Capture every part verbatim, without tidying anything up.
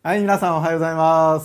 はい、皆さんおはようございます。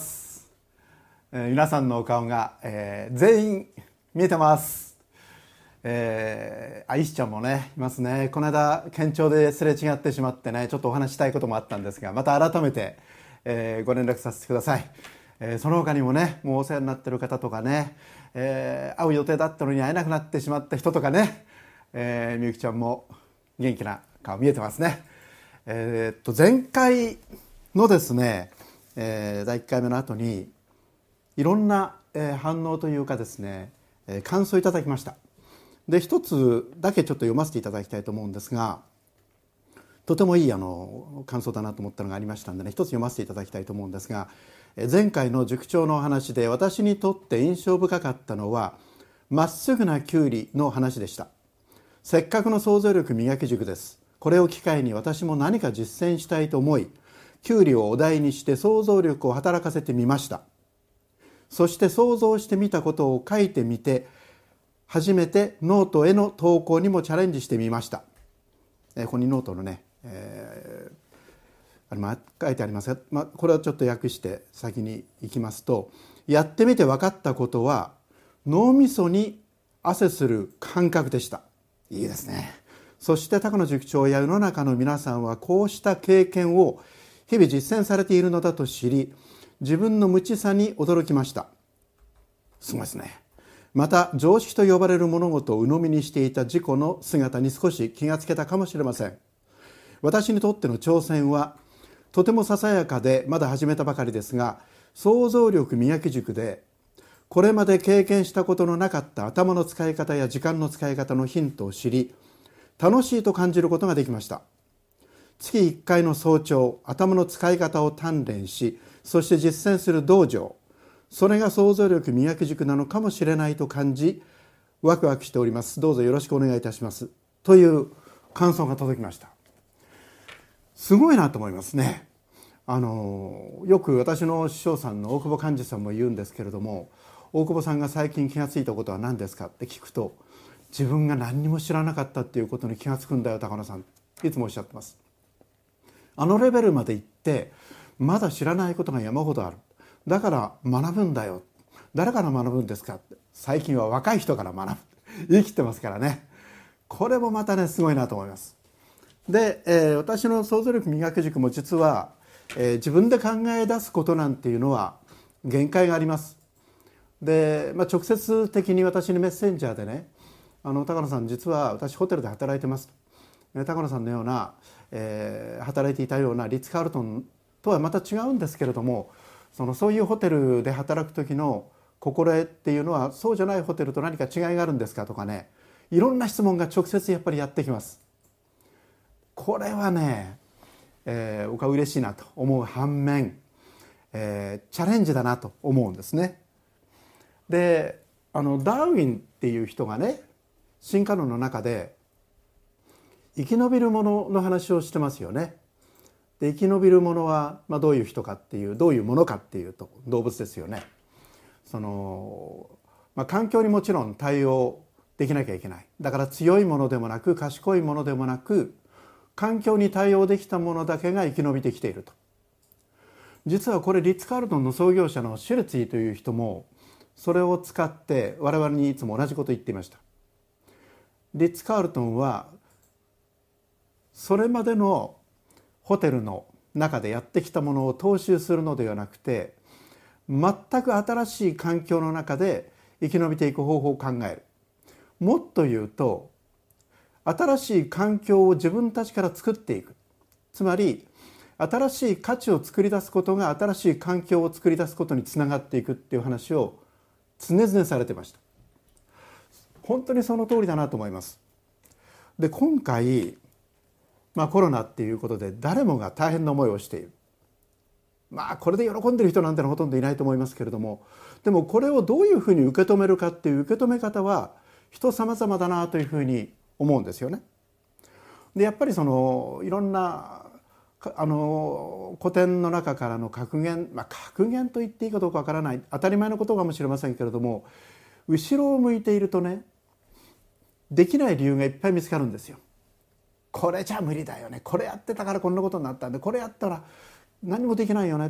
えー皆さんのお顔が、えー全員見えてます。えー、あ、石ちゃんもね、いますね。この間、県庁ですれ違ってしまってね、ちょっとお話ししたいこともあったんですが、また改めて、えーご連絡させてください。えーその他にもね、もうお世話になってる方とかね、えー会う予定だったのに会えなくなってしまった人とかね、えーみゆきちゃんも元気な顔見えてますね。えーっと、前回のですね、えーだいいっかいめの後にいろんな、えー反応というかですね、えー感想いただきました。で一つだけちょっと読ませていただきたいと思うんですが、とてもいいあの感想だなと思ったのがありましたんでね、一つ読ませていただきたいと思うんですが、えー前回の塾長のお話で私にとって印象深かったのはまっすぐなきゅうりの話でした。せっかくの想像力磨き塾です。これを機会に私も何か実践したいと思い、きゅうりをお題にして想像力を働かせてみました。そして想像してみたことを書いてみて、初めてノートへの投稿にもチャレンジしてみました。えーここにノートのね、えーあれま書いてありますが、まあ、これはちょっと訳して先に行きますと、やってみて分かったことは脳みそに汗する感覚でした。いいですね。そして高野塾長や世の中の皆さんはこうした経験を日々実践されているのだと知り、自分の無知さに驚きました。すごいですね。また常識と呼ばれる物事を鵜呑みにしていた自己の姿に少し気がつけたかもしれません。私にとっての挑戦はとてもささやかでまだ始めたばかりですが、想像力磨き塾でこれまで経験したことのなかった頭の使い方や時間の使い方のヒントを知り、楽しいと感じることができました。月いっかいの早朝、頭の使い方を鍛錬し、そして実践する道場、それが想像力磨き塾なのかもしれないと感じ、ワクワクしております。どうぞよろしくお願いいたします。という感想が届きました。すごいなと思いますね。あのよく私の師匠さんの大久保寛治さんも言うんですけれども、大久保さんが最近気がついたことは何ですかって聞くと、自分が何にも知らなかったっていうことに気がつくんだよ高野さん、いつもおっしゃってます。あのレベルまで行ってまだ知らないことが山ほどある。だから学ぶんだよ。誰から学ぶんですかって、最近は若い人から学ぶ。言い切ってますからね。これもまたねすごいなと思います。で、えー私の想像力磨き塾も実は、えー自分で考え出すことなんていうのは限界があります。で、まあ、直接的に私にメッセンジャーでね、あの高野さん実は私ホテルで働いてますと、高野さんのような、えー働いていたようなリッツ・カールトンとはまた違うんですけれども、そのそういうホテルで働く時の心得っていうのはそうじゃないホテルと何か違いがあるんですかとかね、いろんな質問が直接やっぱりやってきます。これはね、えー僕は嬉しいなと思う反面、えーチャレンジだなと思うんですね。で、あのダーウィンっていう人がね、進化論の中で生き延びるものの話をしてますよね。で、生き延びるものは、まあ、どういう人かっていう、どういうものかっていうと動物ですよね。その、まあ、環境にもちろん対応できなきゃいけない。だから強いものでもなく賢いものでもなく、環境に対応できたものだけが生き延びてきていると。実はこれリッツ・カールトンの創業者のシュルツィという人もそれを使って我々にいつも同じことを言っていました。リッツ・カールトンはそれまでのホテルの中でやってきたものを踏襲するのではなくて、全く新しい環境の中で生き延びていく方法を考える。もっと言うと、新しい環境を自分たちから作っていく。つまり新しい価値を作り出すことが新しい環境を作り出すことにつながっていくっていう話を常々されてました。本当にその通りだなと思います。で、今回、まあ、コロナっていうことで誰もが大変な思いをしている。まあこれで喜んでる人なんてのはほとんどいないと思いますけれども、でもこれをどういうふうに受け止めるかっていう受け止め方は人様々だなというふうに思うんですよね。で、やっぱりそのいろんなあの古典の中からの格言、まあ、格言と言っていいかどうかわからない、当たり前のことかもしれませんけれども、後ろを向いているとね、できない理由がいっぱい見つかるんですよ。これじゃ無理だよね、これやってたからこんなことになったんで、これやったら何もできないよね、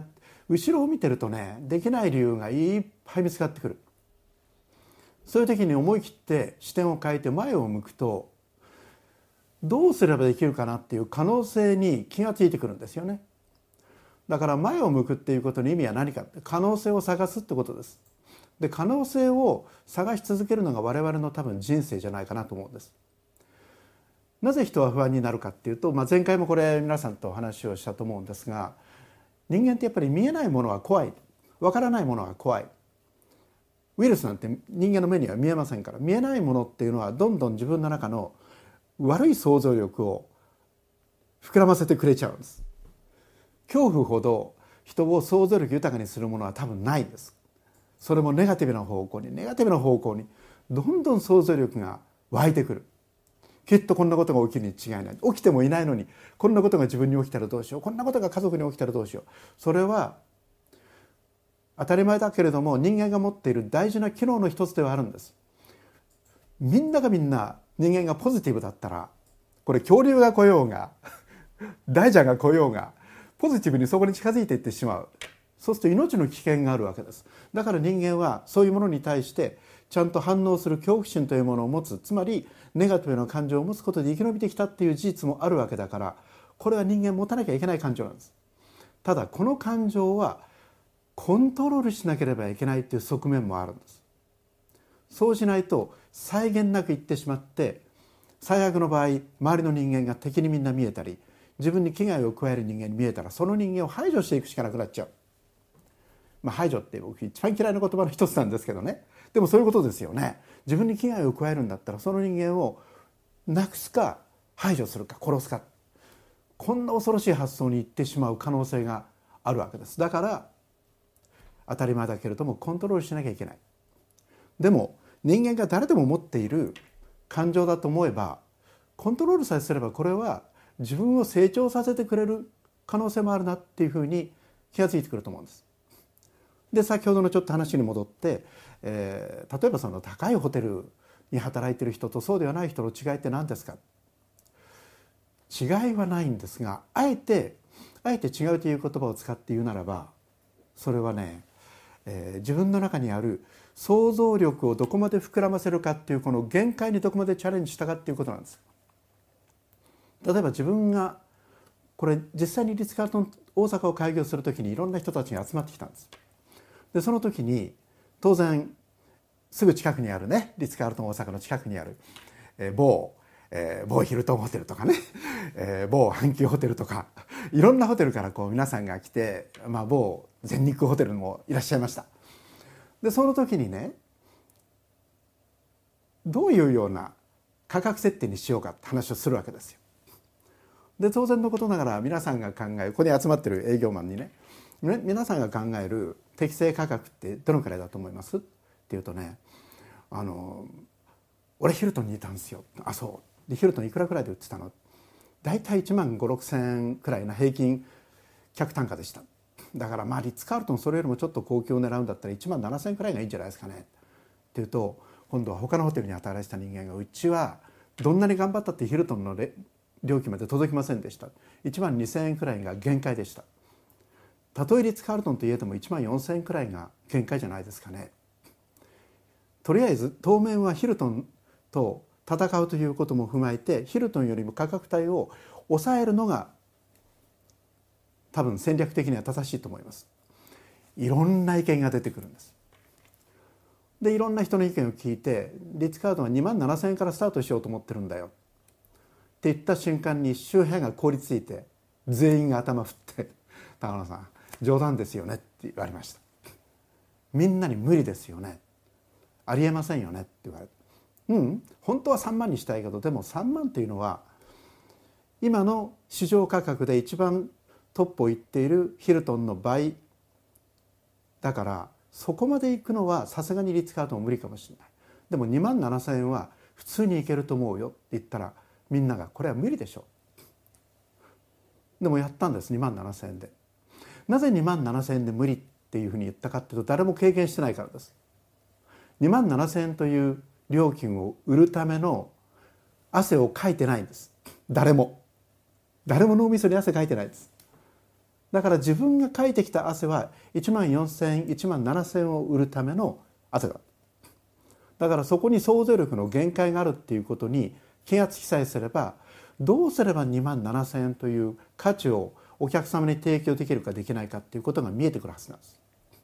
後ろを見てるとね、できない理由がいっぱい見つかってくる。そういう時に思い切って視点を変えて前を向くと、どうすればできるかなっていう可能性に気がついてくるんですよね。だから前を向くっていうことの意味は何かって、可能性を探すってことです。で、可能性を探し続けるのが我々の多分人生じゃないかなと思うんです。なぜ人は不安になるかっていうと、まあ、前回もこれ皆さんとお話をしたと思うんですが、人間ってやっぱり見えないものは怖い、わからないものは怖い。ウイルスなんて人間の目には見えませんから、見えないものっていうのはどんどん自分の中の悪い想像力を膨らませてくれちゃうんです。恐怖ほど人を想像力豊かにするものは多分ないんです。それもネガティブな方向にネガティブな方向にどんどん想像力が湧いてくる。きっとこんなことが起きるに違いない。起きてもいないのにこんなことが自分に起きたらどうしよう、こんなことが家族に起きたらどうしよう。それは当たり前だけれども人間が持っている大事な機能の一つではあるんです。みんながみんな人間がポジティブだったら、これ恐竜が来ようが大蛇が来ようがポジティブにそこに近づいていってしまう。そうすると命の危険があるわけです。だから人間はそういうものに対してちゃんと反応する恐怖心というものを持つ、つまりネガティブな感情を持つことで生き延びてきたっていう事実もあるわけだから、これは人間持たなきゃいけない感情なんです。ただこの感情はコントロールしなければいけないっていう側面もあるんです。そうしないと際限なくいってしまって、最悪の場合周りの人間が敵にみんな見えたり、自分に危害を加える人間に見えたら、その人間を排除していくしかなくなっちゃう。まあ、排除って僕一番嫌いな言葉の一つなんですけどね。でもそういうことですよね。自分に危害を加えるんだったらその人間をなくすか排除するか殺すか、こんな恐ろしい発想にいってしまう可能性があるわけです。だから当たり前だけれどもコントロールしなきゃいけない。でも人間が誰でも持っている感情だと思えば、コントロールさえすればこれは自分を成長させてくれる可能性もあるなっていうふうに気がついてくると思うんです。で、先ほどのちょっと話に戻って、えー、例えばその高いホテルに働いている人とそうではない人の違いって何ですか。違いはないんですが、あえてあえて違うという言葉を使って言うならば、それはね、えー、自分の中にある想像力をどこまで膨らませるかっていうこの限界にどこまでチャレンジしたかっていうことなんです。例えば自分がこれ実際にリッツ・カールトン大阪を開業するときにいろんな人たちが集まってきたんです。でその時に当然すぐ近くにあるね、リッツ・カールトン大阪の近くにある、えー、某、えー、某ヒルトンホテルとかね、えー、某阪急ホテルとかいろんなホテルからこう皆さんが来て、まあ、某全日空ホテルもいらっしゃいました。でその時にね、どういうような価格設定にしようかって話をするわけですよ。で当然のことながら皆さんが考える、ここに集まってる営業マンにね、皆さんが考える適正価格ってどのくらいだと思いますっていうとね、あの俺ヒルトンにいたんですよ。あ、そうでヒルトンいくらくらいで売ってたの。だいたいいちまんごせんろくせんえんくらいな平均客単価でした。だからまあリッツ・カールトンそれよりもちょっと高級を狙うんだったらいちまんななせんえんくらいがいいんじゃないですかねっていうと、今度は他のホテルに働いてた人間が、うちはどんなに頑張ったってヒルトンの料金まで届きませんでした。いちまんにせんえんくらいが限界でした。たとえリッツ・カールトンといえどもいちまんよんせんえんくらいが限界じゃないですかね。とりあえず当面はヒルトンと戦うということも踏まえて、ヒルトンよりも価格帯を抑えるのが多分戦略的には正しいと思います。いろんな意見が出てくるんです。でいろんな人の意見を聞いて、リッツ・カールトンはにまんななせんえんからスタートしようと思ってるんだよって言った瞬間に周辺が凍りついて全員が頭振って「高野さん冗談ですよね」って言われました。みんなに無理ですよね、ありえませんよねって言われて、うん本当はさんまんにしたいけど、でもさんまんっていうのは今の市場価格で一番トップをいっているヒルトンの倍だから、そこまで行くのはさすがにリッツ・カールトンも無理かもしれない。でもにまんななせんえんは普通に行けると思うよって言ったら、みんながこれは無理でしょう。でもやったんです。にまんななせんえんで。なぜにまんななせんえんで無理っていうふうに言ったかっていうと、誰も経験してないからです。にまんななせんえんという料金を売るための汗をかいてないんです。誰も誰も脳みそに汗かいてないです。 だから自分がかいてきた汗はいちまんよんせんえんいちまんななせんえんを売るための汗だ。だからそこに想像力の限界があるっていうことに気がつきさえすれば、どうすればにまんななせんえんという価値をお客様に提供できるかできないかっていうことが見えてくるはずなんです。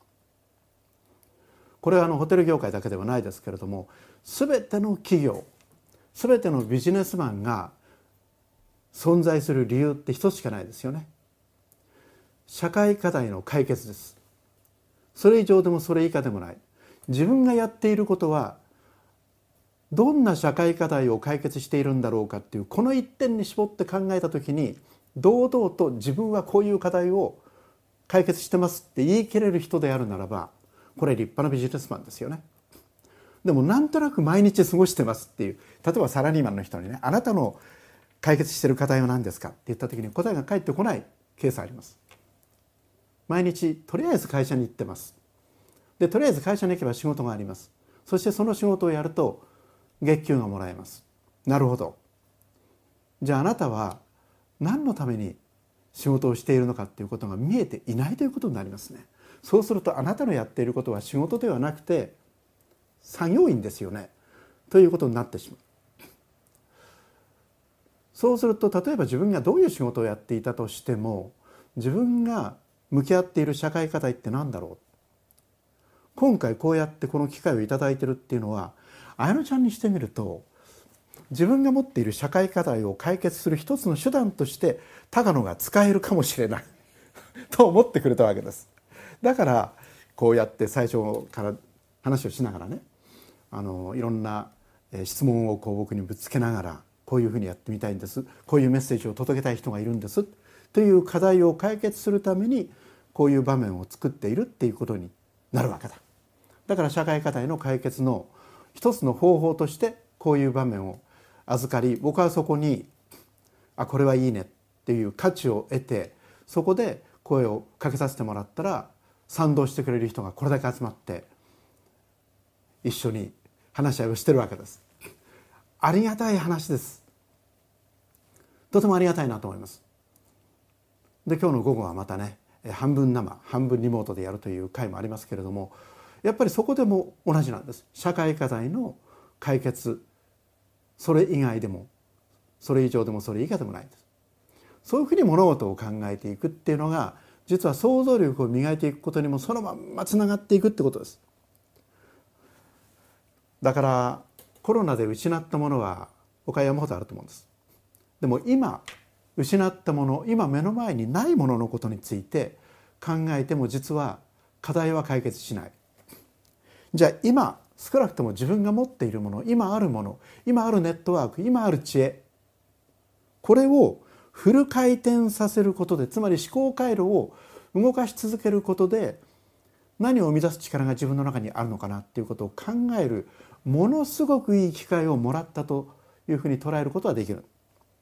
これはあのホテル業界だけではないですけれども、全ての企業、全てのビジネスマンが存在する理由って一つしかないですよね。社会課題の解決です。それ以上でもそれ以下でもない。自分がやっていることはどんな社会課題を解決しているんだろうかっていう、この一点に絞って考えたときに、堂々と自分はこういう課題を解決してますって言い切れる人であるならば、これ立派なビジネスマンですよね。でもなんとなく毎日過ごしてますっていう、例えばサラリーマンの人にね、あなたの解決している課題は何ですかって言った時に答えが返ってこないケースあります。毎日とりあえず会社に行ってます。でとりあえず会社に行けば仕事があります。そしてその仕事をやると月給がもらえます。なるほど。じゃああなたは何のために仕事をしているのかっていうことが見えていないということになりますね。そうするとあなたのやっていることは仕事ではなくて作業員ですよねということになってしまう。そうすると例えば自分がどういう仕事をやっていたとしても、自分が向き合っている社会課題って何だろう。今回こうやってこの機会をいただいているっていうのは、綾乃ちゃんにしてみると自分が持っている社会課題を解決する一つの手段として高野が使えるかもしれないと思ってくれたわけです。だからこうやって最初から話をしながらね、あのいろんな質問をこう僕にぶつけながら、こういうふうにやってみたいんです、こういうメッセージを届けたい人がいるんですという課題を解決するためにこういう場面を作っているっていうことになるわけだ。だから社会課題の解決の一つの方法としてこういう場面を預かり、僕はそこにあこれはいいねっていう価値を得て、そこで声をかけさせてもらったら賛同してくれる人がこれだけ集まって一緒に話し合いをしてるわけです。ありがたい話です。とてもありがたいなと思います。で今日の午後はまたね、半分生半分リモートでやるという回もありますけれども、やっぱりそこでも同じなんです。社会課題の解決、それ以外でもそれ以上でもそれ以下でもないんです。そういうふうに物事を考えていくっていうのが、実は想像力を磨いていくことにもそのまんまつながっていくってことです。だからコロナで失ったものは他山ほどあると思うんです。でも今失ったもの、今目の前にないもののことについて考えても実は課題は解決しない。じゃあ今少なくとも自分が持っているもの、今あるもの、今あるネットワーク、今ある知恵、これをフル回転させることで、つまり思考回路を動かし続けることで何を生み出す力が自分の中にあるのかなっていうことを考える、ものすごくいい機会をもらったというふうに捉えることはできる。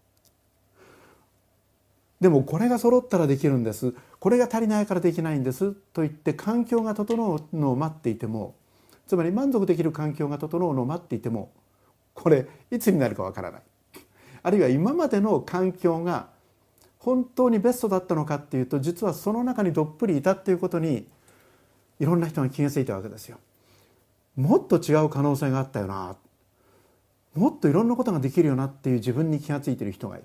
でもこれが揃ったらできるんです、これが足りないからできないんですと言って環境が整うのを待っていても、つまり満足できる環境が整うのを待っていても、これいつになるかわからない。あるいは今までの環境が本当にベストだったのかっていうと、実はその中にどっぷりいたっていうことにいろんな人が気がついたわけですよ。もっと違う可能性があったよな、もっといろんなことができるよなっていう自分に気がついている人がいる。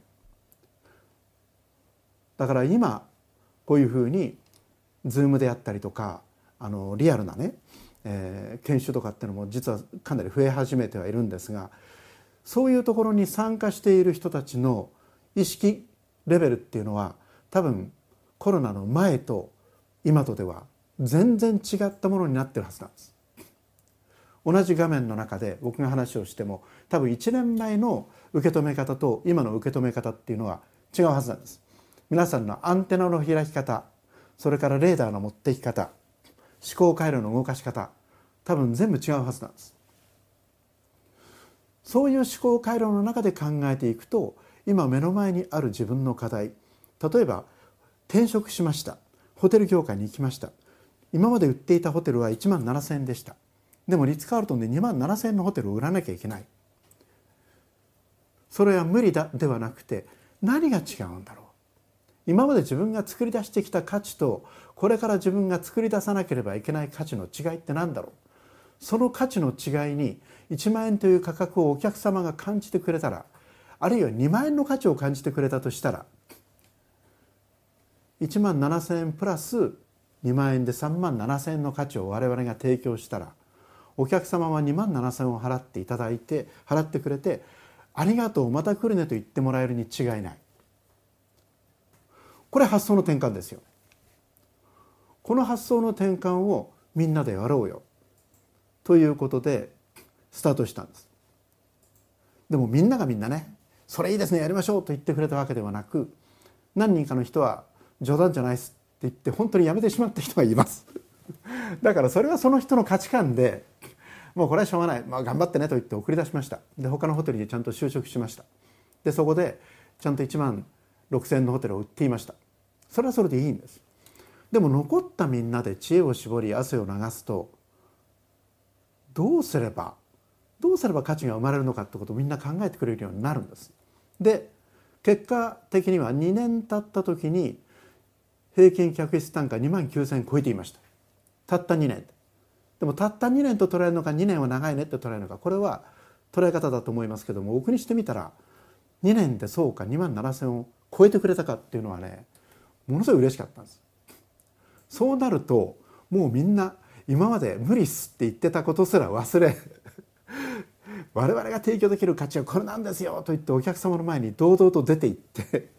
だから今こういうふうに Zoom であったりとか、あのリアルなね、えー、研修とかっていうのも実はかなり増え始めてはいるんですが、そういうところに参加している人たちの意識レベルっていうのは多分コロナの前と今とでは全然違ったものになってるはずなんです。同じ画面の中で僕が話をしても多分いちねんまえの受け止め方と今の受け止め方っていうのは違うはずなんです。皆さんのアンテナの開き方、それからレーダーの持っていき方、思考回路の動かし方、多分全部違うはずなんです。そういう思考回路の中で考えていくと、今目の前にある自分の課題、例えば転職しました、ホテル業界に行きました、今まで売っていたホテルはいちまんななせんえんでした。でもリッツ・カールトンでにまんななせんえんのホテルを売らなきゃいけない。それは無理だではなくて、何が違うんだろう、 今まで自分が作り出してきた価値とこれから自分が作り出さなければいけない価値の違いって何だろう。その価値の違いにいちまんえんという価格をお客様が感じてくれたら、あるいはにまんえんの価値を感じてくれたとしたら、いちまんななせんえんプラスにまんえんでさんまんななせんえんの価値を我々が提供したら、お客様はにまんななせんえんを払っていただいて払ってくれて、ありがとうまた来るねと言ってもらえるに違いない。これ発想の転換ですよ。この発想の転換をみんなでやろうよということでスタートしたんです。でもみんながみんなね、それいいですねやりましょうと言ってくれたわけではなく、何人かの人は冗談じゃないですって言って本当にやめてしまった人がいますだからそれはその人の価値観で、もうこれはしょうがない、まあ、頑張ってねと言って送り出しました。で他のホテルにちゃんと就職しました。でそこでちゃんといちまんろくせんえんのホテルを売っていました。それはそれでいいんです。でも残ったみんなで知恵を絞り汗を流すと、どうすればどうすれば価値が生まれるのかってことをみんな考えてくれるようになるんです。で結果的にはにねん経った時に平均客室単価にまんきゅうせんえん超えていました。たったにねんで。でもたったにねんと捉えるのかにねんは長いねって捉えるのか、これは捉え方だと思いますけども、僕にしてみたらにねんでそうかにまんななせんえんを超えてくれたかっていうのはね、ものすごい嬉しかったんです。そうなるともうみんな今まで無理っすって言ってたことすら忘れ我々が提供できる価値はこれなんですよと言ってお客様の前に堂々と出て行って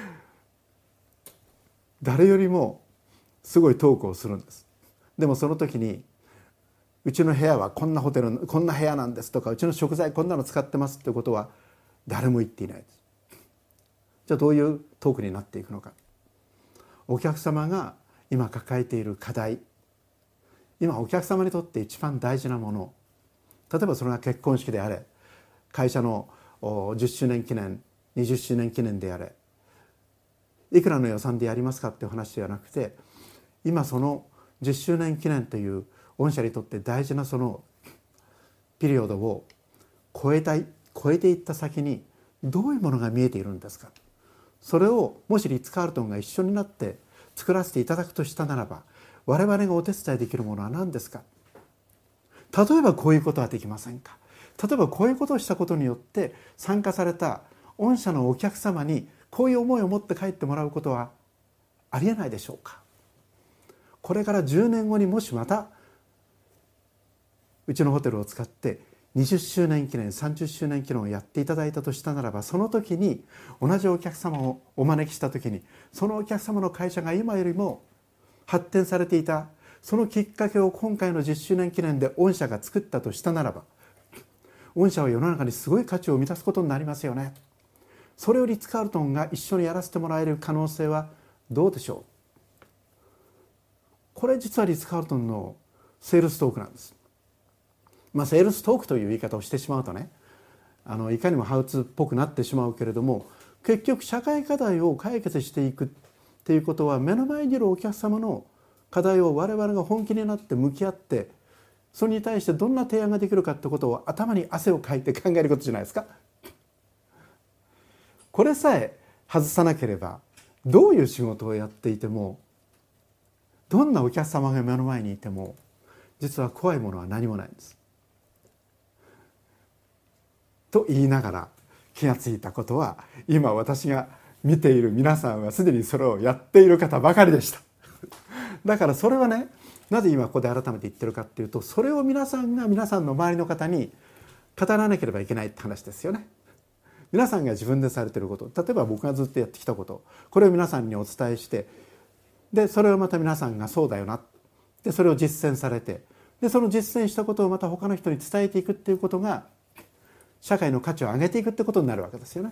誰よりもすごいトークをするんです。でもその時にうちの部屋はこんなホテルこんな部屋なんですとか、うちの食材こんなの使ってますってことは誰も言っていないです。じゃあどういうトークになっていくのか。お客様が今抱えている課題、今お客様にとって一番大事なもの、例えばそれが結婚式であれ、会社のじゅっしゅうねん記念にじゅっしゅうねん記念であれ、いくらの予算でやりますかっていう話ではなくて、今そのじゅっしゅうねん記念という御社にとって大事なそのピリオドを超えたい超えていった先にどういうものが見えているんですか。それをもしリッツ・カールトンが一緒になって作らせていただくとしたならば、我々がお手伝いできるものは何ですか。例えばこういうことはできませんか。例えばこういうことをしたことによって参加された御社のお客様にこういう思いを持って帰ってもらうことはありえないでしょうか。これからじゅうねんごにもしまたうちのホテルを使ってにじゅっしゅうねん記念さんじゅっしゅうねん記念をやっていただいたとしたならば、その時に同じお客様をお招きした時に、そのお客様の会社が今よりも発展されていたそのきっかけを今回のじゅっしゅうねん記念で御社が作ったとしたならば、御社は世の中にすごい価値を生み出すことになりますよね。それをリッツ・カールトンが一緒にやらせてもらえる可能性はどうでしょう。これ実はリッツ・カールトンのセールストークなんです。まあ、セールストークという言い方をしてしまうとね、あのいかにもハウツーっぽくなってしまうけれども、結局社会課題を解決していくっていうことは、目の前にいるお客様の課題を我々が本気になって向き合って、それに対してどんな提案ができるかってことを頭に汗をかいて考えることじゃないですか。これさえ外さなければ、どういう仕事をやっていても、どんなお客様が目の前にいても、実は怖いものは何もないんです。と言いながら気がついたことは、今私が見ている皆さんはすでにそれをやっている方ばかりでした。だからそれはね、なぜ今ここで改めて言ってるかっていうと、それを皆さんが皆さんの周りの方に語らなければいけないって話ですよね。皆さんが自分でされていること、例えば僕がずっとやってきたこと、これを皆さんにお伝えして、でそれをまた皆さんがそうだよな、でそれを実践されて、でその実践したことをまた他の人に伝えていくっていうことが社会の価値を上げていくってことになるわけですよね。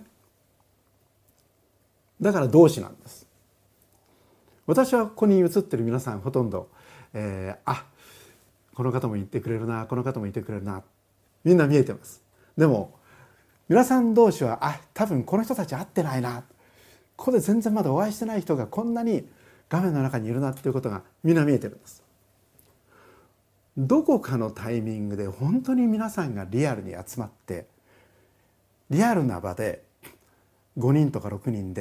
だから同志なんです。私はここに映ってる皆さんほとんど、えー、あ、この方も言ってくれるな、この方も言ってくれるな、みんな見えてます。でも皆さん同士は、あ、多分この人たち会ってないな、ここで全然まだお会いしてない人がこんなに画面の中にいるなっていうことがみんな見えてるんです。どこかのタイミングで本当に皆さんがリアルに集まって、リアルな場でごにんとかろくにんで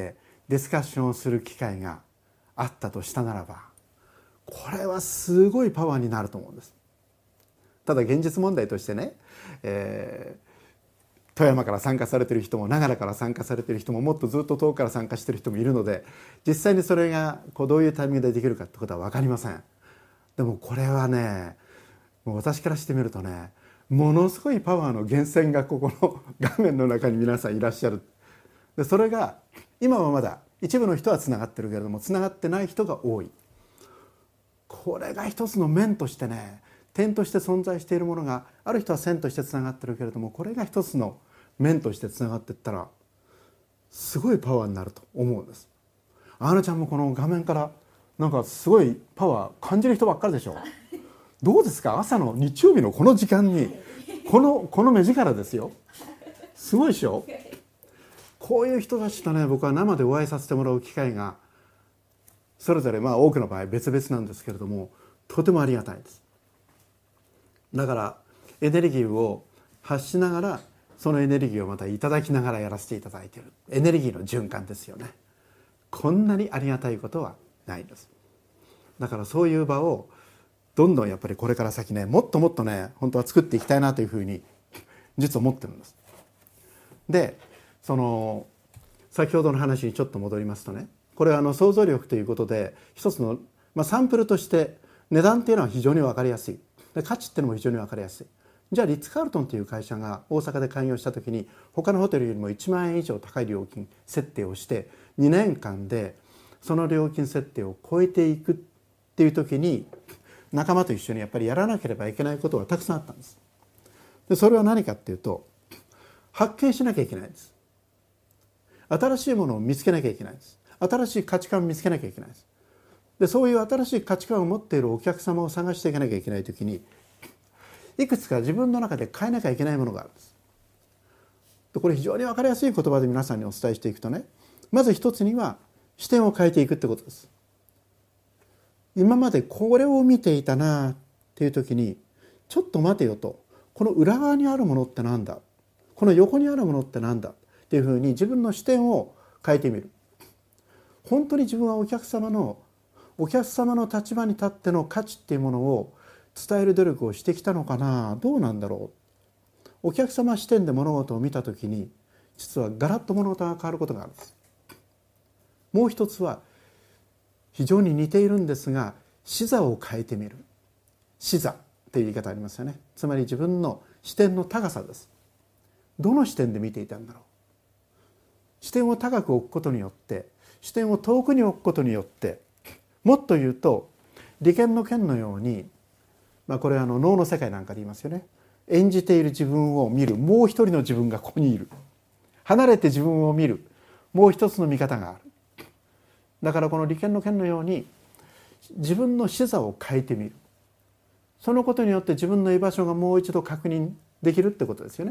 ディスカッションをする機会があったとしたならば、これはすごいパワーになると思うんです。ただ現実問題としてね、えー、富山から参加されている人も長良から参加されている人ももっとずっと遠くから参加している人もいるので、実際にそれがこうどういうタイミングでできるかってことは分かりません。でもこれはね、もう私からしてみるとね、ものすごいパワーの源泉がここの画面の中に皆さんいらっしゃる。でそれが今はまだ一部の人はつながってるけれども、つながってない人が多い。これが一つの面としてね、点として存在しているものがある人は線としてつながってるけれども、これが一つの面としてつながっていったらすごいパワーになると思うんです。あのちゃんもこの画面からなんかすごいパワー感じる人ばっかりでしょ。どうですか、朝の日曜日のこの時間にこのこの目力ですよ。すごいでしょ。こういう人たちとね、僕は生でお会いさせてもらう機会がそれぞれまあ多くの場合別々なんですけれども、とてもありがたいです。だからエネルギーを発しながら、そのエネルギーをまたいただきながらやらせていただいているエネルギーの循環ですよね。こんなにありがたいことはないです。だからそういう場をどんどんやっぱりこれから先ね、もっともっとね、本当は作っていきたいなというふうに実は思ってるんです。で、その先ほどの話にちょっと戻りますとね、これはあの想像力ということで一つの、まあ、サンプルとして値段っていうのは非常に分かりやすい。で価値っていうのも非常に分かりやすい。じゃあリッツ・カールトンという会社が大阪で開業した時に、他のホテルよりもいちまんえん以上高い料金設定をしてにねんかんでその料金設定を超えていくっていう時に、仲間と一緒にやっぱりやらなければいけないことがたくさんあったんです。でそれは何かっていうと、発見しなきゃいけないんです。新しいものを見つけなきゃいけないんです。新しい価値観を見つけなきゃいけないんです。でそういう新しい価値観を持っているお客様を探していかなきゃいけないときに、いくつか自分の中で変えなきゃいけないものがあるんです。でこれ非常に分かりやすい言葉で皆さんにお伝えしていくとね、まず一つには視点を変えていくってことです。今までこれを見ていたなっていう時に、ちょっと待てよと、この裏側にあるものってなんだ、この横にあるものってなんだっていうふうに自分の視点を変えてみる。本当に自分はお客様のお客様の立場に立っての価値っていうものを伝える努力をしてきたのかな、どうなんだろう。お客様視点で物事を見たときに、実はガラッと物事が変わることがあるんです。もう一つは非常に似ているんですが、視座を変えてみる。視座という言い方ありますよね。つまり自分の視点の高さです。どの視点で見ていたんだろう。視点を高く置くことによって、視点を遠くに置くことによって、もっと言うと利権の権のように、まあ、これはあの脳の世界なんかで言いますよね。演じている自分を見るもう一人の自分がここにいる。離れて自分を見るもう一つの見方がある。だからこの利権の権のように自分の視座を変えてみる。そのことによって自分の居場所がもう一度確認できるってことですよね。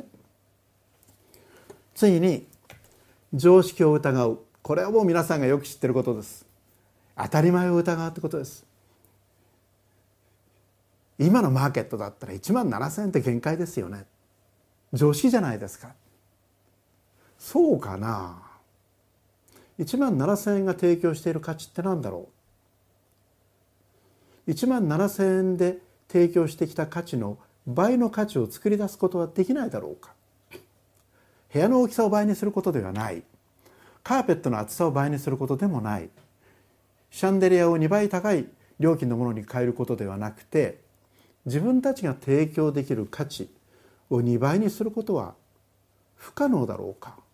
次に常識を疑う。これはもう皆さんがよく知っていることです。当たり前を疑うってことです。今のマーケットだったらいちまんななせんえんって限界ですよね。常識じゃないですか。そうかな。いちまんななせんえんが提供している価値って何だろう。いちまんななせんえんで提供してきた価値の倍の価値を作り出すことはできないだろうか。部屋の大きさを倍にすることではない。カーペットの厚さを倍にすることでもない。シャンデリアをにばい高い料金のものに変えることではなくて、自分たちが提供できる価値をにばいにすることは不可能だろうか。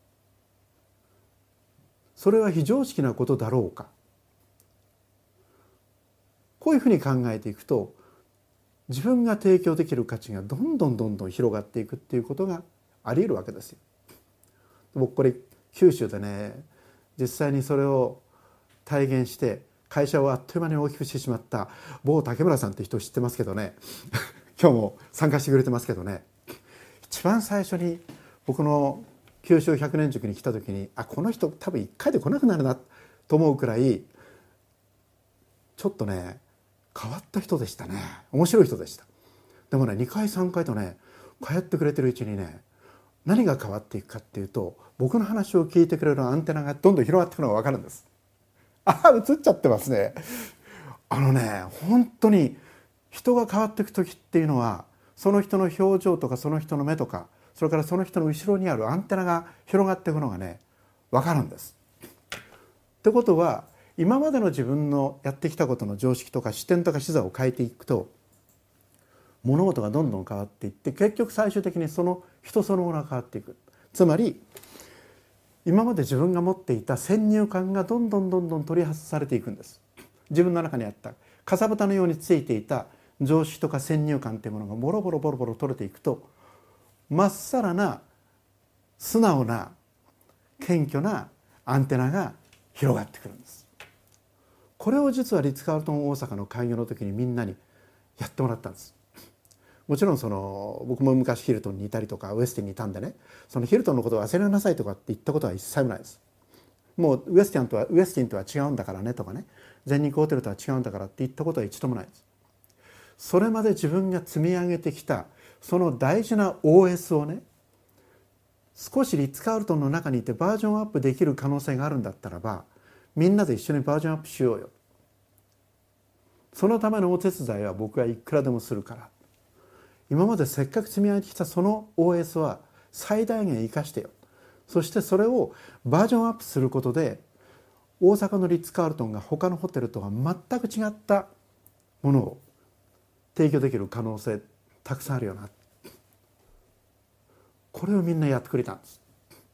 それは非常識なことだろうか。こういうふうに考えていくと、自分が提供できる価値がどんどんどんどん広がっていくっていうことがあり得るわけですよ。僕これ九州でね、実際にそれを体現して会社をあっという間に大きくしてしまった某竹村さんって人知ってますけどね今日も参加してくれてますけどね、一番最初に僕の九州百年塾に来た時に、あ、この人多分いっかいで来なくなるなと思うくらいちょっとね変わった人でしたね。面白い人でした。でもねにかいさんかいとね通ってくれてるうちにね、 何が変わっていくかっていうと、僕の話を聞いてくれるアンテナがどんどん広がっていくのが分かるんです。ああ、映っちゃってますね。あのね、本当に人が変わっていく時っていうのは、その人の表情とかその人の目とか、それからその人の後ろにあるアンテナが広がっていくのがね、分かるんです。ってことは、今までの自分のやってきたことの常識とか視点とか視座を変えていくと、物事がどんどん変わっていって、結局最終的にその人そのものが変わっていく。つまり今まで自分が持っていた先入観がどんどんどんどん取り外されていくんです。自分の中にあったかさぶたのようについていた常識とか先入観というものがボロボロボロボロ取れていくと、まっさらな素直な謙虚なアンテナが広がってくるんです。これを実はリッツ・カールトン大阪の開業の時にみんなにやってもらったんです。もちろんその僕も昔ヒルトンにいたりとかウエスティンにいたんでね、そのヒルトンのことを忘れなさいとかって言ったことは一切もないです。もうウエスティンとはウエスティンとは違うんだからねとかね、全日空ホテルとは違うんだからって言ったことは一度もないです。それまで自分が積み上げてきたその大事な オーエス をね、少しリッツ・カールトンの中にいてバージョンアップできる可能性があるんだったらば、みんなで一緒にバージョンアップしようよ。そのためのお手伝いは僕はいくらでもするから、今までせっかく積み上げてきたその オーエス は最大限生かしてよ。そしてそれをバージョンアップすることで、大阪のリッツ・カールトンが他のホテルとは全く違ったものを提供できる可能性たくさんあるよな。これをみんなやってくれたんです。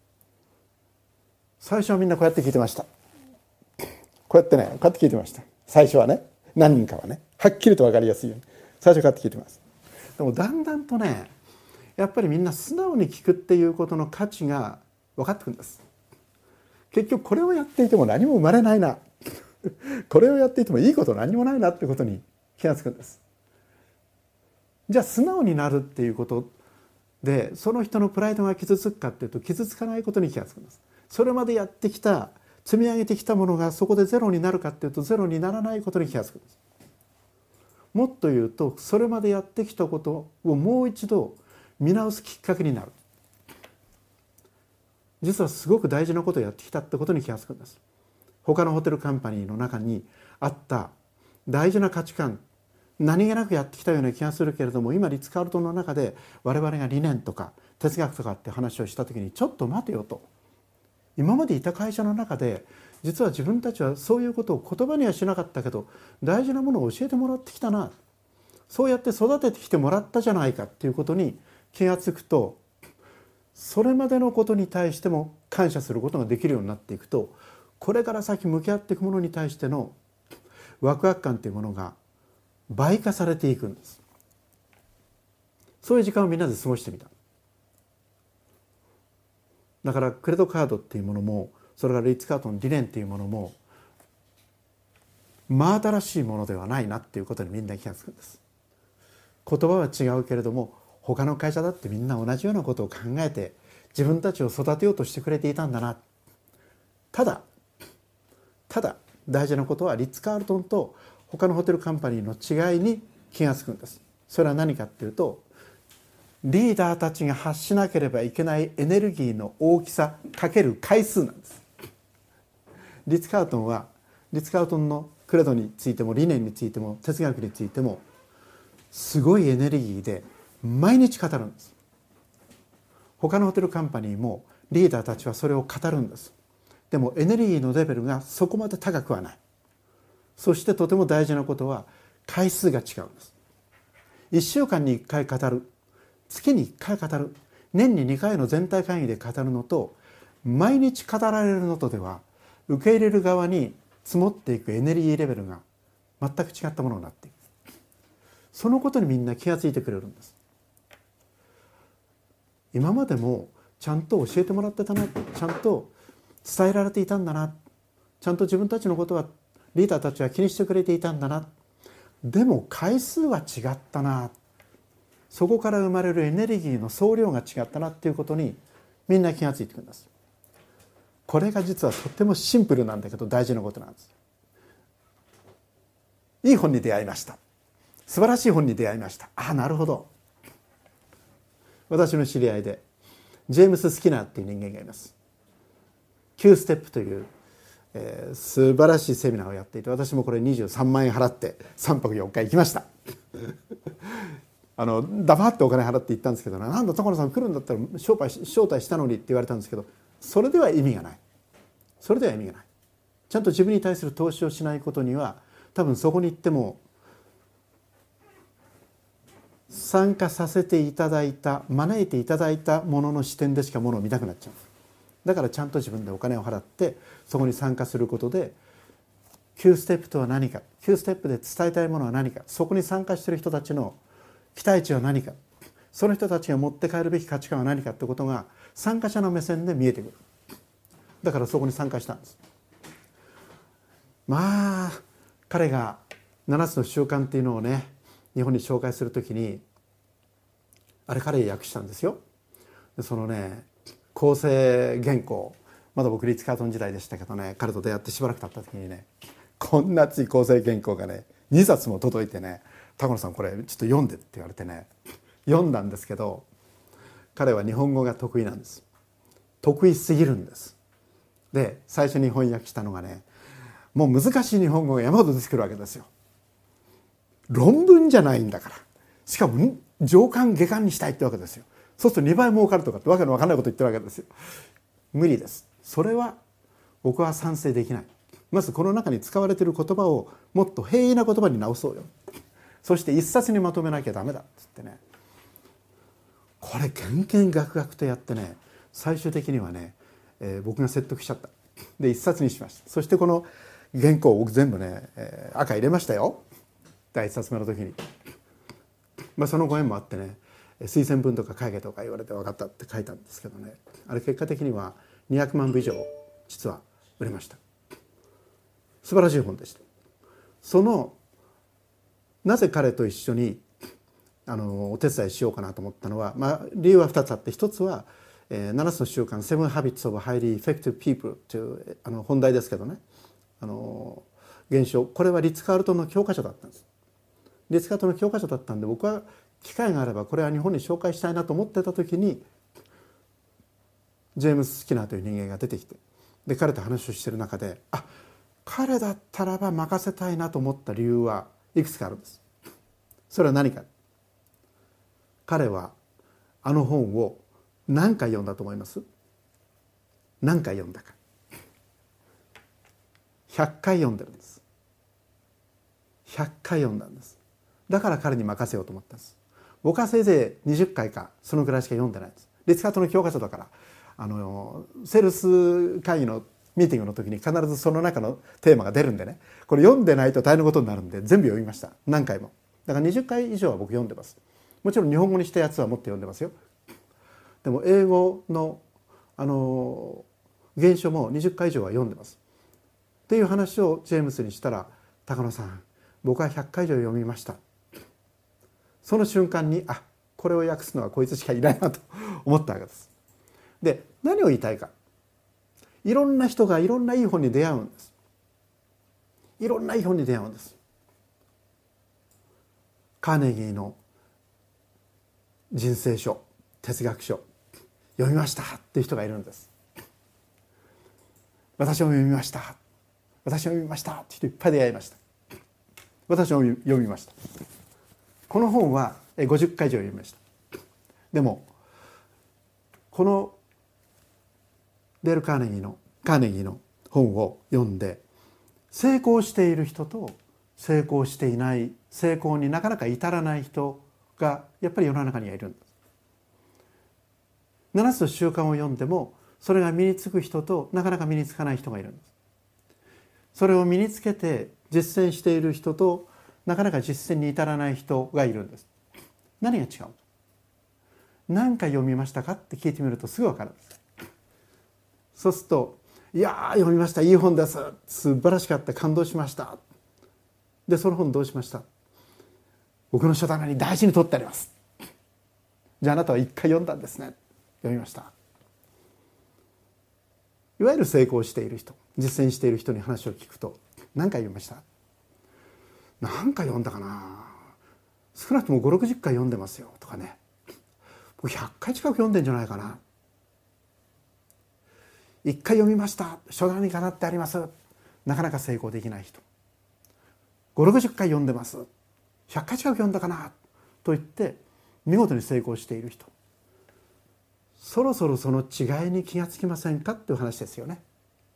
最初はみんなこうやって聞いてました。こうやってね、こうやって聞いてました。最初はね、何人かはね、はっきりと分かりやすいように最初こうやって聞いてます。でもだんだんとね、やっぱりみんな素直に聞くっていうことの価値が分かってくるんです。結局これをやっていても何も生まれないなこれをやっていてもいいこと何もないなってことに気がつくんです。じゃあ素直になるっていうことで、その人のプライドが傷つくかっていうと、傷つかないことに気がつくんです。それまでやってきた積み上げてきたものがそこでゼロになるかっていうと、ゼロにならないことに気がつくんです。もっと言うと、それまでやってきたことをもう一度見直すきっかけになる。実はすごく大事なことをやってきたってことに気がつくんです。他のホテルカンパニーの中にあった大事な価値観、何気なくやってきたような気がするけれども、今リッツ・カールトンの中で我々が理念とか哲学とかって話をした時に、ちょっと待てよと、今までいた会社の中で実は自分たちはそういうことを言葉にはしなかったけど大事なものを教えてもらってきたな、そうやって育ててきてもらったじゃないかっていうことに気がつくと、それまでのことに対しても感謝することができるようになっていくと、これから先向き合っていくものに対してのワクワク感というものが倍化されていくんです。そういう時間をみんなで過ごしてみた。だからクレドカードっていうものも、それからリッツ・カールトンの理念っていうものも真新しいものではないなっていうことにみんな気がつくんです。言葉は違うけれども、他の会社だってみんな同じようなことを考えて自分たちを育てようとしてくれていたんだな。ただただ大事なことは、リッツ・カールトンと他のホテルカンパニーの違いに気がつくんです。それは何かっていうと、リーダーたちが発しなければいけないエネルギーの大きさかける回数なんです。リッツ・カールトンはリッツ・カールトンのクレドについても理念についても哲学についてもすごいエネルギーで毎日語るんです。他のホテルカンパニーもリーダーたちはそれを語るんです。でもエネルギーのレベルがそこまで高くはない。そしてとても大事なことは回数が違うんです。いっしゅうかんにいっかい語る、月にいっかい語る、年ににかいの全体会議で語るのと、毎日語られるのとでは、受け入れる側に積もっていくエネルギーレベルが全く違ったものになっていく。そのことにみんな気がついてくれるんです。今までもちゃんと教えてもらってたな、ちゃんと伝えられていたんだな、ちゃんと自分たちのことはリーダーたちは気にしてくれていたんだな、でも回数は違ったな、そこから生まれるエネルギーの総量が違ったなっていうことにみんな気がついてくるんです。これが実はとってもシンプルなんだけど大事なことなんです。いい本に出会いました、素晴らしい本に出会いました。ああ、なるほど。私の知り合いでジェームス・スキナーっていう人間がいます。きゅうステップという、えー、素晴らしいセミナーをやっていて、私もこれにじゅうさんまんえん払ってさんぱくよっか行きましたあの黙ってお金払って行ったんですけど、なんだ所さん来るんだったら招待招待したのにって言われたんですけど、それでは意味がない。それでは意味がない。ちゃんと自分に対する投資をしないことには、多分そこに行っても参加させていただいた、招いていただいたものの視点でしかものを見たくなっちゃう。だからちゃんと自分でお金を払ってそこに参加することで、きゅうステップとは何か、きゅうステップで伝えたいものは何か、そこに参加している人たちの期待値は何か、その人たちが持って帰るべき価値観は何かということが参加者の目線で見えてくる。だからそこに参加したんです。まあ彼がななつの習慣っていうのをね、日本に紹介するときに、あれ彼訳したんですよ。そのね、構成原稿、まだ僕リッツ・カートン時代でしたけどね、彼と出会ってしばらく経った時にね、こんな熱い構成原稿がねにさつも届いてね、高野さんこれちょっと読んでって言われてね、読んだんですけど、彼は日本語が得意なんです。得意すぎるんです。で最初に翻訳したのがね、もう難しい日本語が山ほど出てくるわけですよ。論文じゃないんだから、しかも上巻下巻にしたいってわけですよ。そうするとにばい儲かるとかってわけのわかんないこと言ってるわけですよ。無理です。それは僕は賛成できない。まずこの中に使われている言葉をもっと平易な言葉に直そうよ。そして一冊にまとめなきゃダメだっつってね、これけんけんがくがくとやってね、最終的にはね、えー、僕が説得しちゃった。で一冊にしました。そしてこの原稿を僕全部ね、えー、赤入れましたよ、だいいっさつめの時に。まあそのご縁もあってね、推薦文とか書けとか言われて分かったって書いたんですけどね、あれ結果的にはにひゃくまんぶ以上実は売れました。素晴らしい本でした。そのなぜ彼と一緒にあのお手伝いしようかなと思ったのは、まあ、理由はふたつあって、ひとつは、えー、ななつの習慣 Seven Habits of Highly Effective People というあの本題ですけどね、あの現象、これはリッツ・カールトンの教科書だったんです。リッツ・カールトンの教科書だったんで、僕は機会があればこれは日本に紹介したいなと思ってた時に、ジェームス・スキナーという人間が出てきて、で彼と話をしている中で、あ、彼だったらば任せたいなと思った理由はいくつかあるんです。それは何か。彼はあの本を何回読んだと思います？何回読んだか。ひゃっかい読んでるんです。ひゃっかい読んだんです。だから彼に任せようと思ったんです。僕はせいぜいにじゅっかいかそのぐらいしか読んでないんです。リッツ・カートンの教科書だから、あのセールス会議のミーティングの時に必ずその中のテーマが出るんでね、これ読んでないと大変なことになるんで全部読みました。何回も。だからにじゅっかい以上は僕読んでます。もちろん日本語にしたやつはもっと読んでますよ。でも英語のあの原書もにじゅっかい以上は読んでますっていう話をジェームスにしたら、高野さん僕はひゃっかい以上読みました。その瞬間に、あ、これを訳すのはこいつしかいないなと思ったわけです。で何を言いたいか、いろんな人がいろんないい本に出会うんです。いろんないい本に出会うんです。カーネギーの人生書、哲学書読みましたっていう人がいるんです。私も読みました、私も読みましたって人いっぱい出会いました。私も読みました。この本はごじゅっかい以上読みました。でもこのデール・カーネギーのカーネギーの本を読んで、成功している人と成功していない、成功になかなか至らない人がやっぱり世の中にはいるんです。ななつの習慣を読んでもそれが身につく人となかなか身につかない人がいるんです。それを身につけて実践している人となかなか実践に至らない人がいるんです。何が違う？何回読みましたかって聞いてみるとすぐ分かるんです。そうすると、いやー読みました、いい本です、素晴らしかった、感動しました。でその本どうしました？僕の書棚に大事に取ってあります。じゃああなたは一回読んだんですね。読みました。いわゆる成功している人、実践している人に話を聞くと、何回読みました？何回読んだかな、少なくともご、ろくじゅっかい読んでますよとかね、僕ひゃっかい近く読んでんじゃないかな。 一回読みました、初段にかなってあります、なかなか成功できない人、ごじゅうろくじゅっかい読んでます、ひゃっかい近く読んだかなと言って見事に成功している人、そろそろその違いに気がつきませんかっていう話ですよね。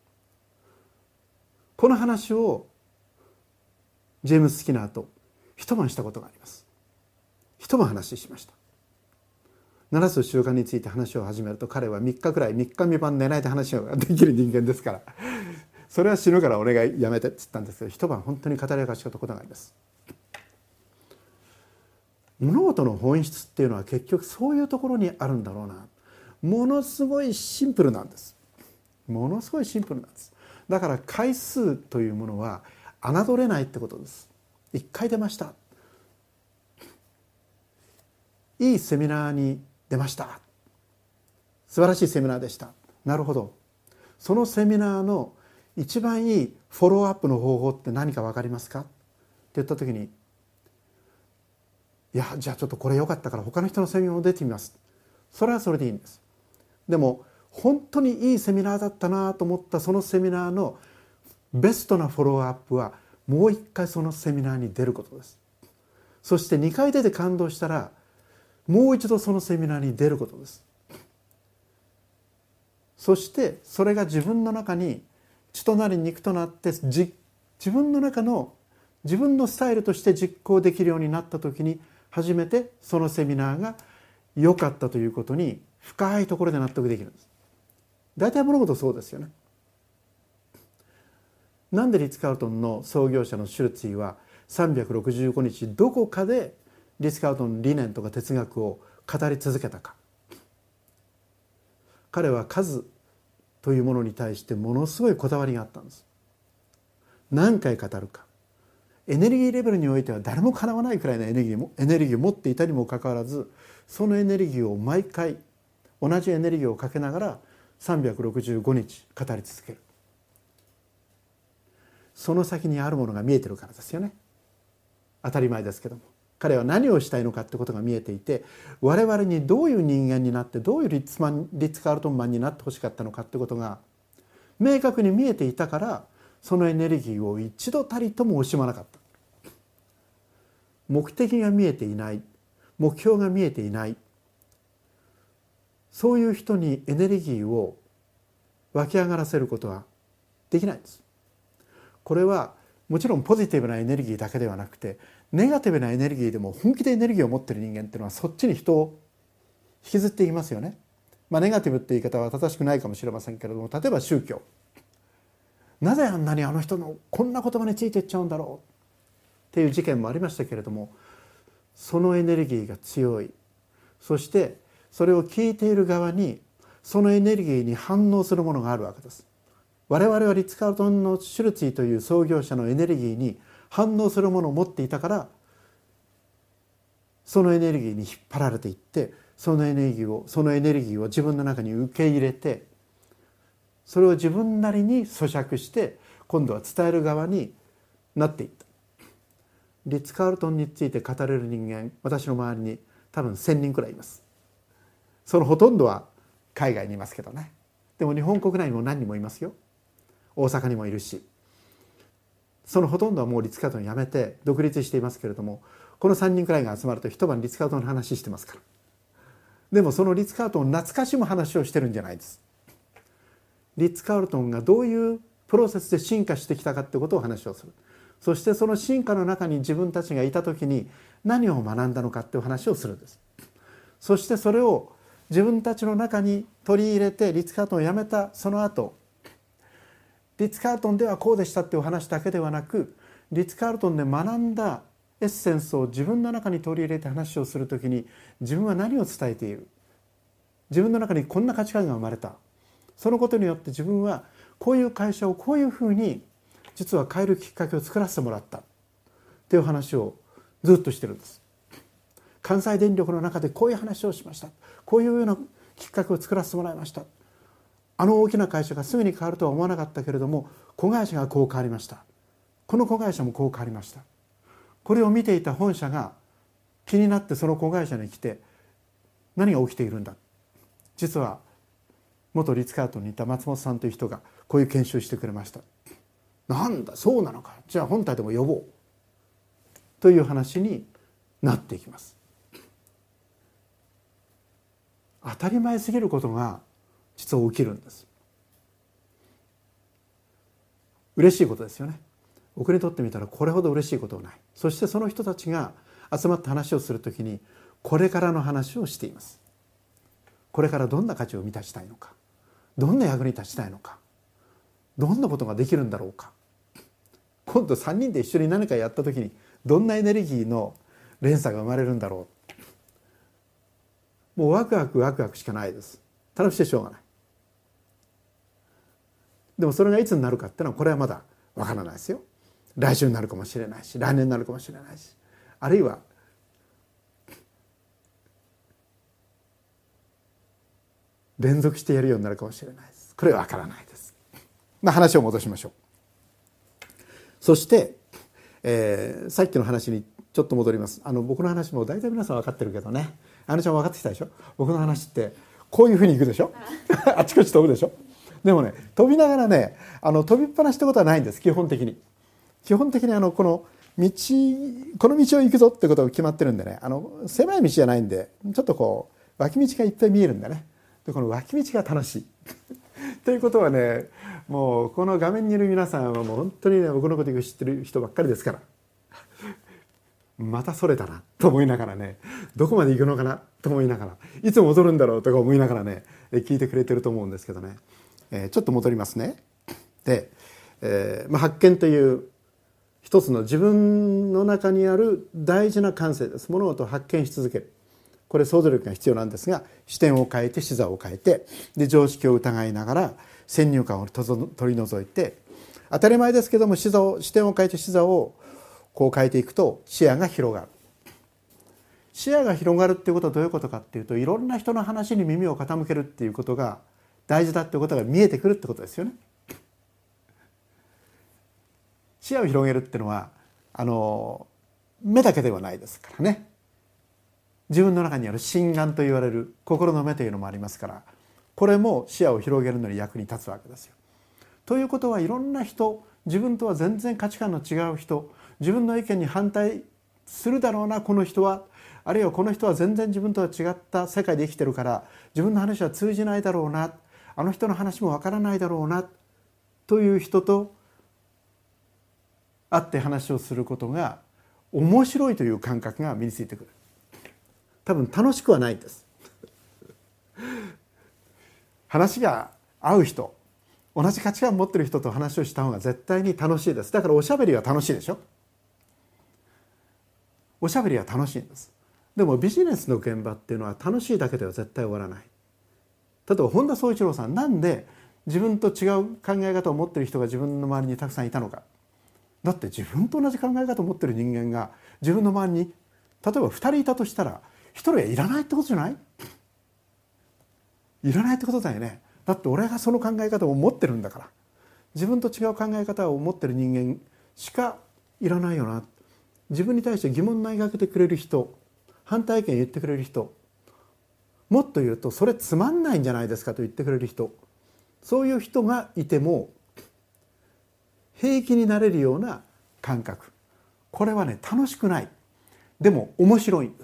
この話をジェームズ・スキナーと一晩したことがあります。一晩話しました。ななつ習慣について話を始めると、彼はみっかくらいみっかみばん寝ないで話ができる人間ですから、それは死ぬから俺がやめてって言ったんですけど、一晩本当に語り明かしたことがあります。物事の本質っていうのは結局そういうところにあるんだろうな。ものすごいシンプルなんです。ものすごいシンプルなんです。だから回数というものは侮れないってことです。一回出ました、いいセミナーに出ました、素晴らしいセミナーでした、なるほど、そのセミナーの一番いいフォローアップの方法って何か分かりますかって言った時に、いやじゃあちょっとこれ良かったから他の人のセミナーも出てみます、それはそれでいいんです。でも本当にいいセミナーだったなと思ったそのセミナーのベストなフォローアップはもう一回そのセミナーに出ることです。そしてにかい出て感動したらもう一度そのセミナーに出ることです。そしてそれが自分の中に血となり肉となって自分の中の自分のスタイルとして実行できるようになった時に初めてそのセミナーが良かったということに深いところで納得できるんです。大体物事そうですよね。なんでリッツ・カールトンの創業者のシュルツィはさんびゃくろくじゅうごにちどこかでリッツ・カールトンの理念とか哲学を語り続けたか。彼は数というものに対してものすごいこだわりがあったんです。何回語るか、エネルギーレベルにおいては誰もかなわないくらいのエネルギーもエネルギーを持っていたにもかかわらず、そのエネルギーを毎回同じエネルギーをかけながらさんびゃくろくじゅうごにち語り続ける。その先にあるものが見えてるからですよね。当たり前ですけども、彼は何をしたいのかってことが見えていて、我々にどういう人間になってどういうリッツマンリッツ・カールトンマンになってほしかったのかってことが明確に見えていたから、そのエネルギーを一度たりとも惜しまなかった。目的が見えていない、目標が見えていない、そういう人にエネルギーを湧き上がらせることはできないんです。これはもちろんポジティブなエネルギーだけではなくて、ネガティブなエネルギーでも本気でエネルギーを持っている人間っていうのはそっちに人を引きずっていきますよね。まあネガティブって言い方は正しくないかもしれませんけれども、例えば宗教、なぜあんなにあの人のこんな言葉についていっちゃうんだろうっていう事件もありましたけれども、そのエネルギーが強い、そしてそれを聞いている側にそのエネルギーに反応するものがあるわけです。我々はリッツ・カールトンのシュルツィという創業者のエネルギーに反応するものを持っていたから、そのエネルギーに引っ張られていって、そのエネルギーをそのエネルギーを自分の中に受け入れて、それを自分なりに咀嚼して今度は伝える側になっていった。リッツ・カールトンについて語れる人間、私の周りに多分せんにんくらいいます。そのほとんどは海外にいますけどね。でも日本国内にも何人もいますよ。大阪にもいるし、そのほとんどはもうリッツ・カールトン辞めて独立していますけれども、このさんにんくらいが集まると一晩リッツ・カールトンの話してますから。でもそのリッツ・カールトンを懐かしむ話をしてるんじゃないです。リッツ・カールトンがどういうプロセスで進化してきたかってことを話をする。そしてその進化の中に自分たちがいた時に何を学んだのかっていう話をするんです。そしてそれを自分たちの中に取り入れて、リッツ・カールトンを辞めたその後、リッツ・カールトンではこうでしたっていう話だけではなく、リッツ・カールトンで学んだエッセンスを自分の中に取り入れて話をするときに、自分は何を伝えている、自分の中にこんな価値観が生まれた、そのことによって自分はこういう会社をこういうふうに実は変えるきっかけを作らせてもらったっていう話をずっとしてるんです。関西電力の中でこういう話をしました、こういうようなきっかけを作らせてもらいました、あの大きな会社がすぐに変わるとは思わなかったけれども子会社がこう変わりました、この子会社もこう変わりました、これを見ていた本社が気になってその子会社に来て、何が起きているんだ、実は元リッツ・カールトンにいた松本さんという人がこういう研修してくれました。なんだそうなのか、じゃあ本体でも呼ぼうという話になっていきます。当たり前すぎることが実は起きるんです。嬉しいことですよね。僕にとってみたらこれほど嬉しいことはない。そしてその人たちが集まって話をするときにこれからの話をしています。これからどんな価値を満たしたいのか、どんな役に立ちたいのか、どんなことができるんだろうか、今度さんにんで一緒に何かやったときにどんなエネルギーの連鎖が生まれるんだろう。もうワクワクワクワクしかないです。楽しくてしょうがない。でもそれがいつになるかっていうのはこれはまだわからないですよ。来週になるかもしれないし、来年になるかもしれないし、あるいは連続してやるようになるかもしれないです。これはわからないです。まあ、話を戻しましょう。そして、えー、さっきの話にちょっと戻ります。あの僕の話も大体皆さん分かってるけどね、あのちゃん分かってきたでしょ。僕の話ってこういうふうにいくでしょあちこち飛ぶでしょ。でもね、飛びながらね、あの飛びっぱなしってことはないんです。基本的に基本的にあのこの道この道を行くぞってことが決まってるんでね、あの狭い道じゃないんでちょっとこう脇道がいっぱい見えるんだね。でこの脇道が楽しいということはね、もうこの画面にいる皆さんはもう本当にね僕のことを知ってる人ばっかりですから、またそれたなと思いながらね、どこまで行くのかなと思いながら、いつ戻るんだろうとか思いながらね聞いてくれてると思うんですけどね、えー、ちょっと戻りますね。で、えーまあ、発見という一つの自分の中にある大事な感性です。物事を発見し続ける、これ想像力が必要なんですが、視点を変えて視座を変えて、で常識を疑いながら先入観を取り除いて、当たり前ですけども視座を視点を変えて視座をこう変えていくと視野が広がる。視野が広がるっていうことはどういうことかっていうと、いろんな人の話に耳を傾けるっていうことが大事だっていうことが見えてくるってことですよね。視野を広げるっていうのはあの目だけではないですからね。自分の中にある心眼と言われる心の目というのもありますから、これも視野を広げるのに役に立つわけですよ。ということはいろんな人、自分とは全然価値観の違う人、自分の意見に反対するだろうなこの人は、あるいはこの人は全然自分とは違った世界で生きてるから自分の話は通じないだろうな、あの人の話もわからないだろうなという人と会って話をすることが面白いという感覚が身についてくる。多分楽しくはないんです話が合う人、同じ価値観を持っている人と話をした方が絶対に楽しいです。だからおしゃべりは楽しいでしょ。おしゃべりは楽しいんです。でもビジネスの現場っていうのは楽しいだけでは絶対終わらない。例えば本田宗一郎さん、なんで自分と違う考え方を持っている人が自分の周りにたくさんいたのか。だって自分と同じ考え方を持っている人間が自分の周りに例えばふたりいたとしたらひとりはいらないってことじゃない？いらないってことだよね。だって俺がその考え方を持ってるんだから、自分と違う考え方を持ってる人間しかいらないよな。自分に対して疑問投げかけてくれる人、反対意見言ってくれる人、もっと言うとそれつまんないんじゃないですかと言ってくれる人、そういう人がいても平気になれるような感覚、これはね楽しくない。でも面白いんです。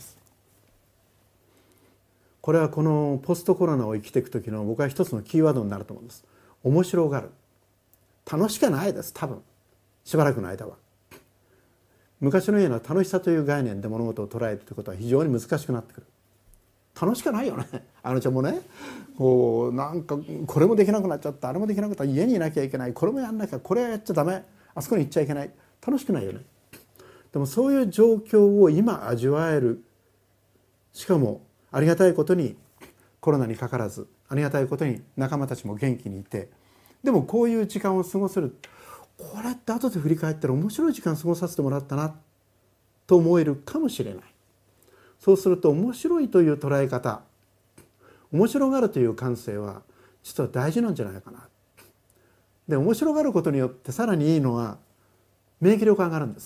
これはこのポストコロナを生きていく時の僕は一つのキーワードになると思うんです。面白がる。楽しくないです、多分しばらくの間は。昔のような楽しさという概念で物事を捉えるということは非常に難しくなってくる。楽しくないよね。あのちゃんもね、こうなんかこれもできなくなっちゃった、あれもできなくなった、家にいなきゃいけない、これもやんなきゃ、これはやっちゃダメ、あそこに行っちゃいけない、楽しくないよね。でもそういう状況を今味わえる、しかもありがたいことにコロナにかからず、ありがたいことに仲間たちも元気にいて、でもこういう時間を過ごせる、これって後で振り返ったら面白い時間を過ごさせてもらったなと思えるかもしれない。そうすると面白いという捉え方、面白がるという感性は実は大事なんじゃないかな。で面白がることによってさらにいいのは免疫力が上がるんです。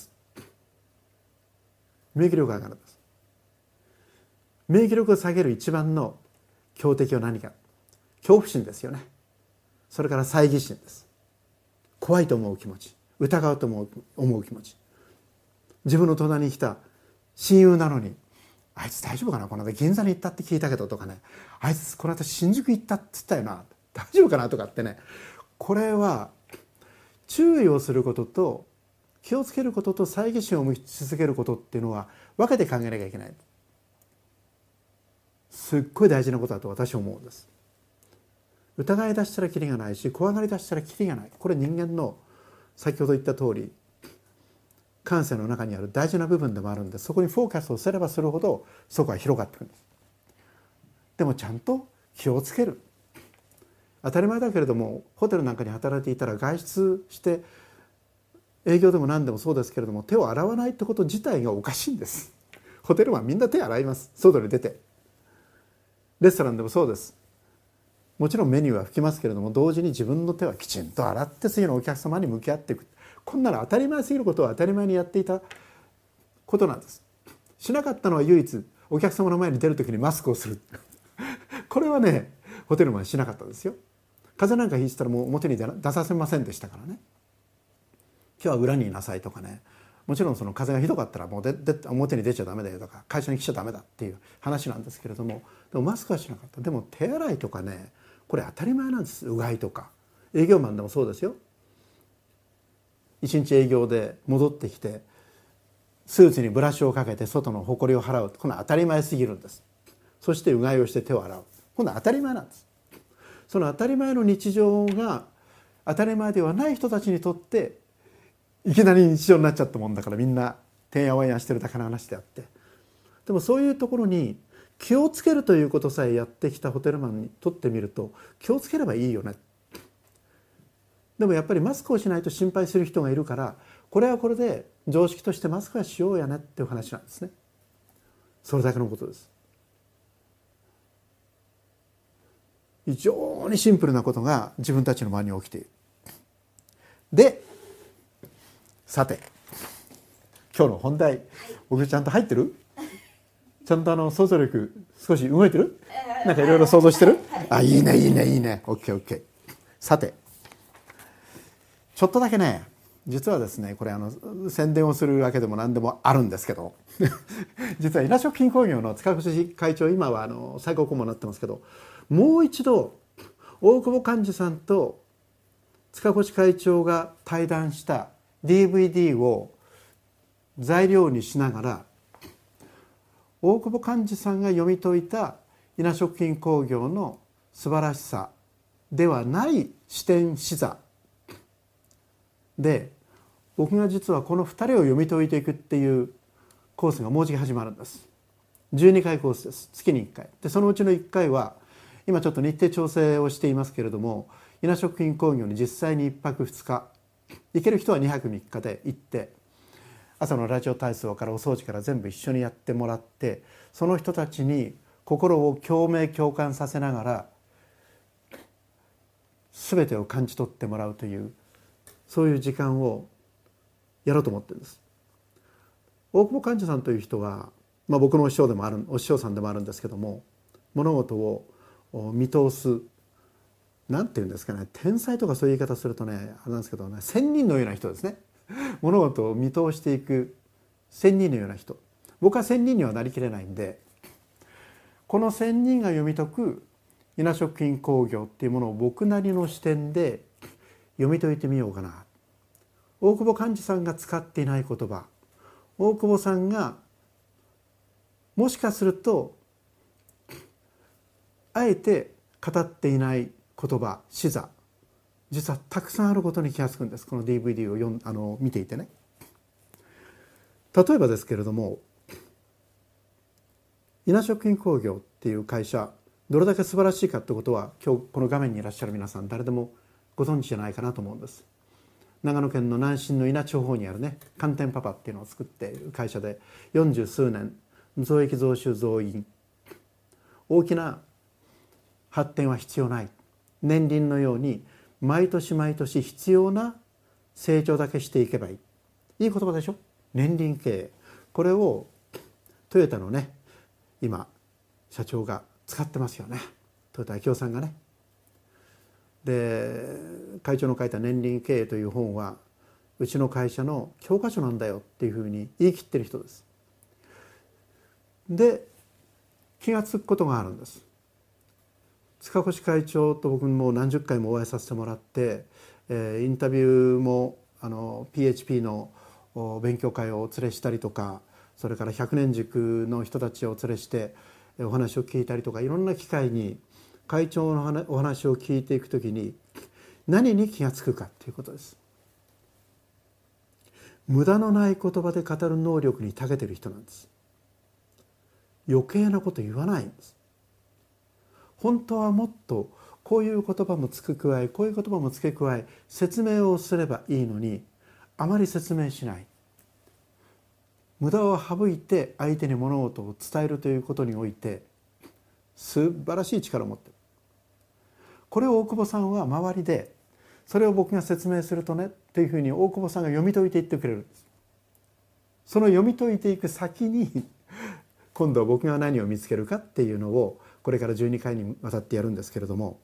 免疫力が上がるんです。免疫力を下げる一番の強敵は何か。 恐怖心ですよね。それから猜疑心です。怖いと思う気持ち、疑うと思う、思う気持ち。自分の隣に来た親友なのに、あいつ大丈夫かな、この間銀座に行ったって聞いたけどとかね、あいつこの間新宿行ったって言ったよな、大丈夫かなとかってね、これは注意をすることと気をつけることと猜疑心を持ち続けることっていうのは分けて考えなきゃいけない。すっごい大事なことだと私は思うんです。疑い出したらキリがないし、怖がり出したらキリがない。これ人間の先ほど言った通り感性の中にある大事な部分でもあるんで、そこにフォーカスをすればするほどそこは広がってくるんです。でもちゃんと気をつける。当たり前だけれども、ホテルなんかに働いていたら外出して営業でも何でもそうですけれども、手を洗わないってこと自体がおかしいんです。ホテルはみんな手洗います。外に出て。レストランでもそうです。もちろんメニューは拭きますけれども、同時に自分の手はきちんと洗って次のお客様に向き合っていく。こんなの当たり前すぎることを当たり前にやっていたことなんです。しなかったのは唯一お客様の前に出るときにマスクをする。これはね、ホテルマンはしなかったですよ。風邪なんかひいてたらもう表に出させませんでしたからね。今日は裏にいなさいとかね、もちろんその風邪がひどかったらもうでで表に出ちゃダメだよとか、会社に来ちゃダメだっていう話なんですけれども、でもマスクはしなかった。でも手洗いとかね、これ当たり前なんです。うがいとか営業マンでもそうですよ。一日営業で戻ってきてスーツにブラシをかけて外の埃を払う、この当たり前すぎるんです。そしてうがいをして手を洗う、この当たり前なんです。その当たり前の日常が当たり前ではない人たちにとっていきなり日常になっちゃったもんだから、みんなてんやわんやしてるだけの話であって、でもそういうところに気をつけるということさえやってきたホテルマンにとってみると、気をつければいいよね。でもやっぱりマスクをしないと心配する人がいるから、これはこれで常識としてマスクはしようやねっていう話なんですね。それだけのことです。非常にシンプルなことが自分たちの周りに起きている。で、さて今日の本題、僕ちゃんと入ってる？ちゃんとあの想像力少し動いてる？なんかいろいろ想像してる？あ、いいねいいねいいね。オッケーオッケー。さて、ちょっとだけね、実はですね、これあの宣伝をするわけでも何でもあるんですけど実は稲食品工業の塚越会長、今はあの最高顧問になってますけど、もう一度大久保寛治さんと塚越会長が対談した ディーブイディー を材料にしながら、大久保寛治さんが読み解いた稲食品工業の素晴らしさではない視点視座で、僕が実はこのふたりを読み解いていくっていうコースがもうじき始まるんです。じゅうにかいコースです。月にいっかいで、そのうちのいっかいは今ちょっと日程調整をしていますけれども、稲食品工業に実際にいっぱくふつか、行ける人はにはくみっかで行って、朝のラジオ体操からお掃除から全部一緒にやってもらって、その人たちに心を共鳴共感させながら全てを感じ取ってもらうという、そういう時間をやろうと思ってるんです。大久保寛治さんという人は、まあ、僕のお師匠でもあるお師匠さんでもあるんですけども、物事を見通す、なんていうんですかね、天才とかそういう言い方するとねあれなんですけどね、仙人のような人ですね。物事を見通していく仙人のような人。僕は仙人にはなりきれないんで、この仙人が読み解く稲食品工業っていうものを僕なりの視点で読み解いてみようかな。大久保寛治さんが使っていない言葉、大久保さんがもしかするとあえて語っていない言葉、視座、実はたくさんあることに気がつくんです。この ディーブイディー を読んあの見ていてね。例えばですけれども、稲食品工業っていう会社、どれだけ素晴らしいかってことは今日この画面にいらっしゃる皆さん誰でもご存知じゃないかなと思うんです。長野県の南信の稲地方にあるね、寒天パパっていうのを作っている会社で、よんじゅうすうねん増益増収増益、大きな発展は必要ない、年輪のように毎年毎年必要な成長だけしていけばいい。いい言葉でしょ、年輪経営。これをトヨタのね今社長が使ってますよね。トヨタ明夫さんがね、 で会長の書いた年輪経営という本はうちの会社の教科書なんだよっていうふうに言い切ってる人です。で気がつくことがあるんです。塚越会長と僕も何十回もお会いさせてもらって、えー、インタビューもあの ピーエイチピー の勉強会をお連れしたりとか、それから百年塾の人たちをお連れしてお話を聞いたりとか、いろんな機会に会長のお話を聞いていくときに何に気がつくかということです。無駄のない言葉で語る能力に長けている人なんです。余計なこと言わないんです。本当はもっとこういう言葉も付け加え、こういう言葉も付け加え説明をすればいいのに、あまり説明しない。無駄を省いて相手に物事を伝えるということにおいて素晴らしい力を持っている。これを大久保さんは周りで、それを僕が説明するとねっていうふうに大久保さんが読み解いていってくれるんです。その読み解いていく先に今度は僕が何を見つけるかっていうのをこれからじゅうにかいにわたってやるんですけれども、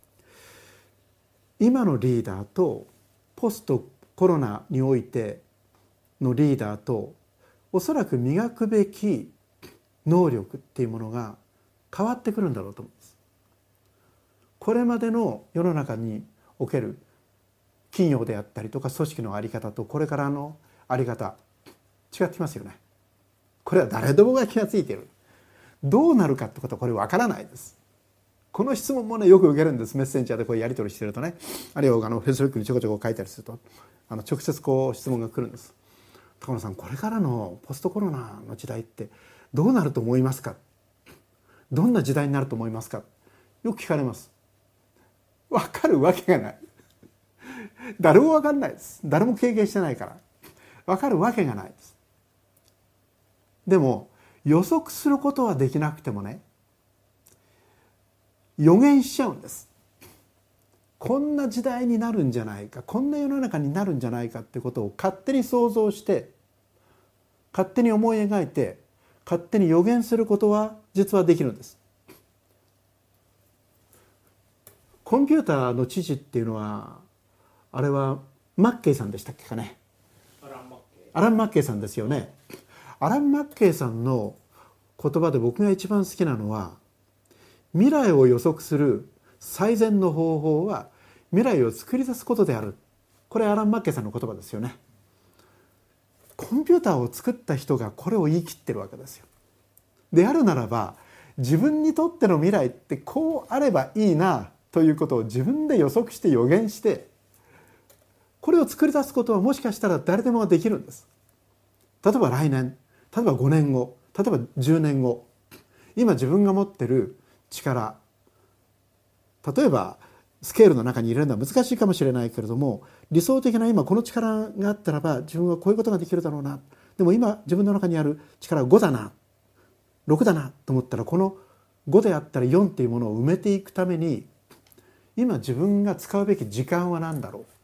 今のリーダーとポストコロナにおいてのリーダーとおそらく磨くべき能力っていうものが変わってくるんだろうと思うんです。これまでの世の中における企業であったりとか組織の在り方とこれからの在り方違ってきますよね。これは誰でもが気がついている。どうなるかってことはこれ分からないです。この質問もねよく受けるんです。メッセンジャーでこうやり取りしてるとね、あるいはあのフェイスブックにちょこちょこ書いたりするとあの直接こう質問が来るんです。高野さん、これからのポストコロナの時代ってどうなると思いますか、どんな時代になると思いますか、よく聞かれます。分かるわけがない。誰も分かんないです。誰も経験してないから分かるわけがないです。でも予測することはできなくてもね、予言しちゃうんです。こんな時代になるんじゃないか、こんな世の中になるんじゃないかってことを勝手に想像して勝手に思い描いて勝手に予言することは実はできるんです。コンピューターの父っていうのはあれはマッケイさんでしたっけかね。アラン・マッケイ、アラン・マッケイさんですよね。アラン・マッケイさんの言葉で僕が一番好きなのは、未来を予測する最善の方法は未来を作り出すことである。これアラン・マッケイさんの言葉ですよね。コンピューターを作った人がこれを言い切ってるわけですよ。であるならば自分にとっての未来ってこうあればいいなということを自分で予測して予言して、これを作り出すことはもしかしたら誰でもできるんです。例えば来年、例えばごねんご、例えばじゅうねんご、今自分が持ってる力、例えばスケールの中に入れるのは難しいかもしれないけれども、理想的な今この力があったらば自分はこういうことができるだろうな、でも今自分の中にある力はごだな、ろくだなと思ったら、このごであったらよんっていうものを埋めていくために今自分が使うべき時間は何だろう。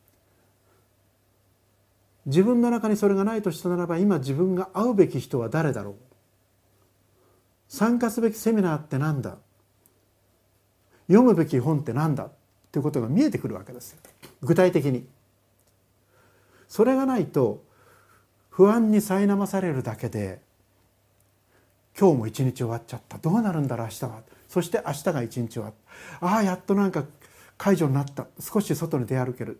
自分の中にそれがないとしたならば今自分が会うべき人は誰だろう。参加すべきセミナーって何だ、読むべき本って何だということが見えてくるわけですよ、具体的に。それがないと不安に苛まされるだけで、今日も一日終わっちゃった、どうなるんだろう明日は、そして明日が一日終わった、ああやっとなんか解除になった、少し外に出歩ける。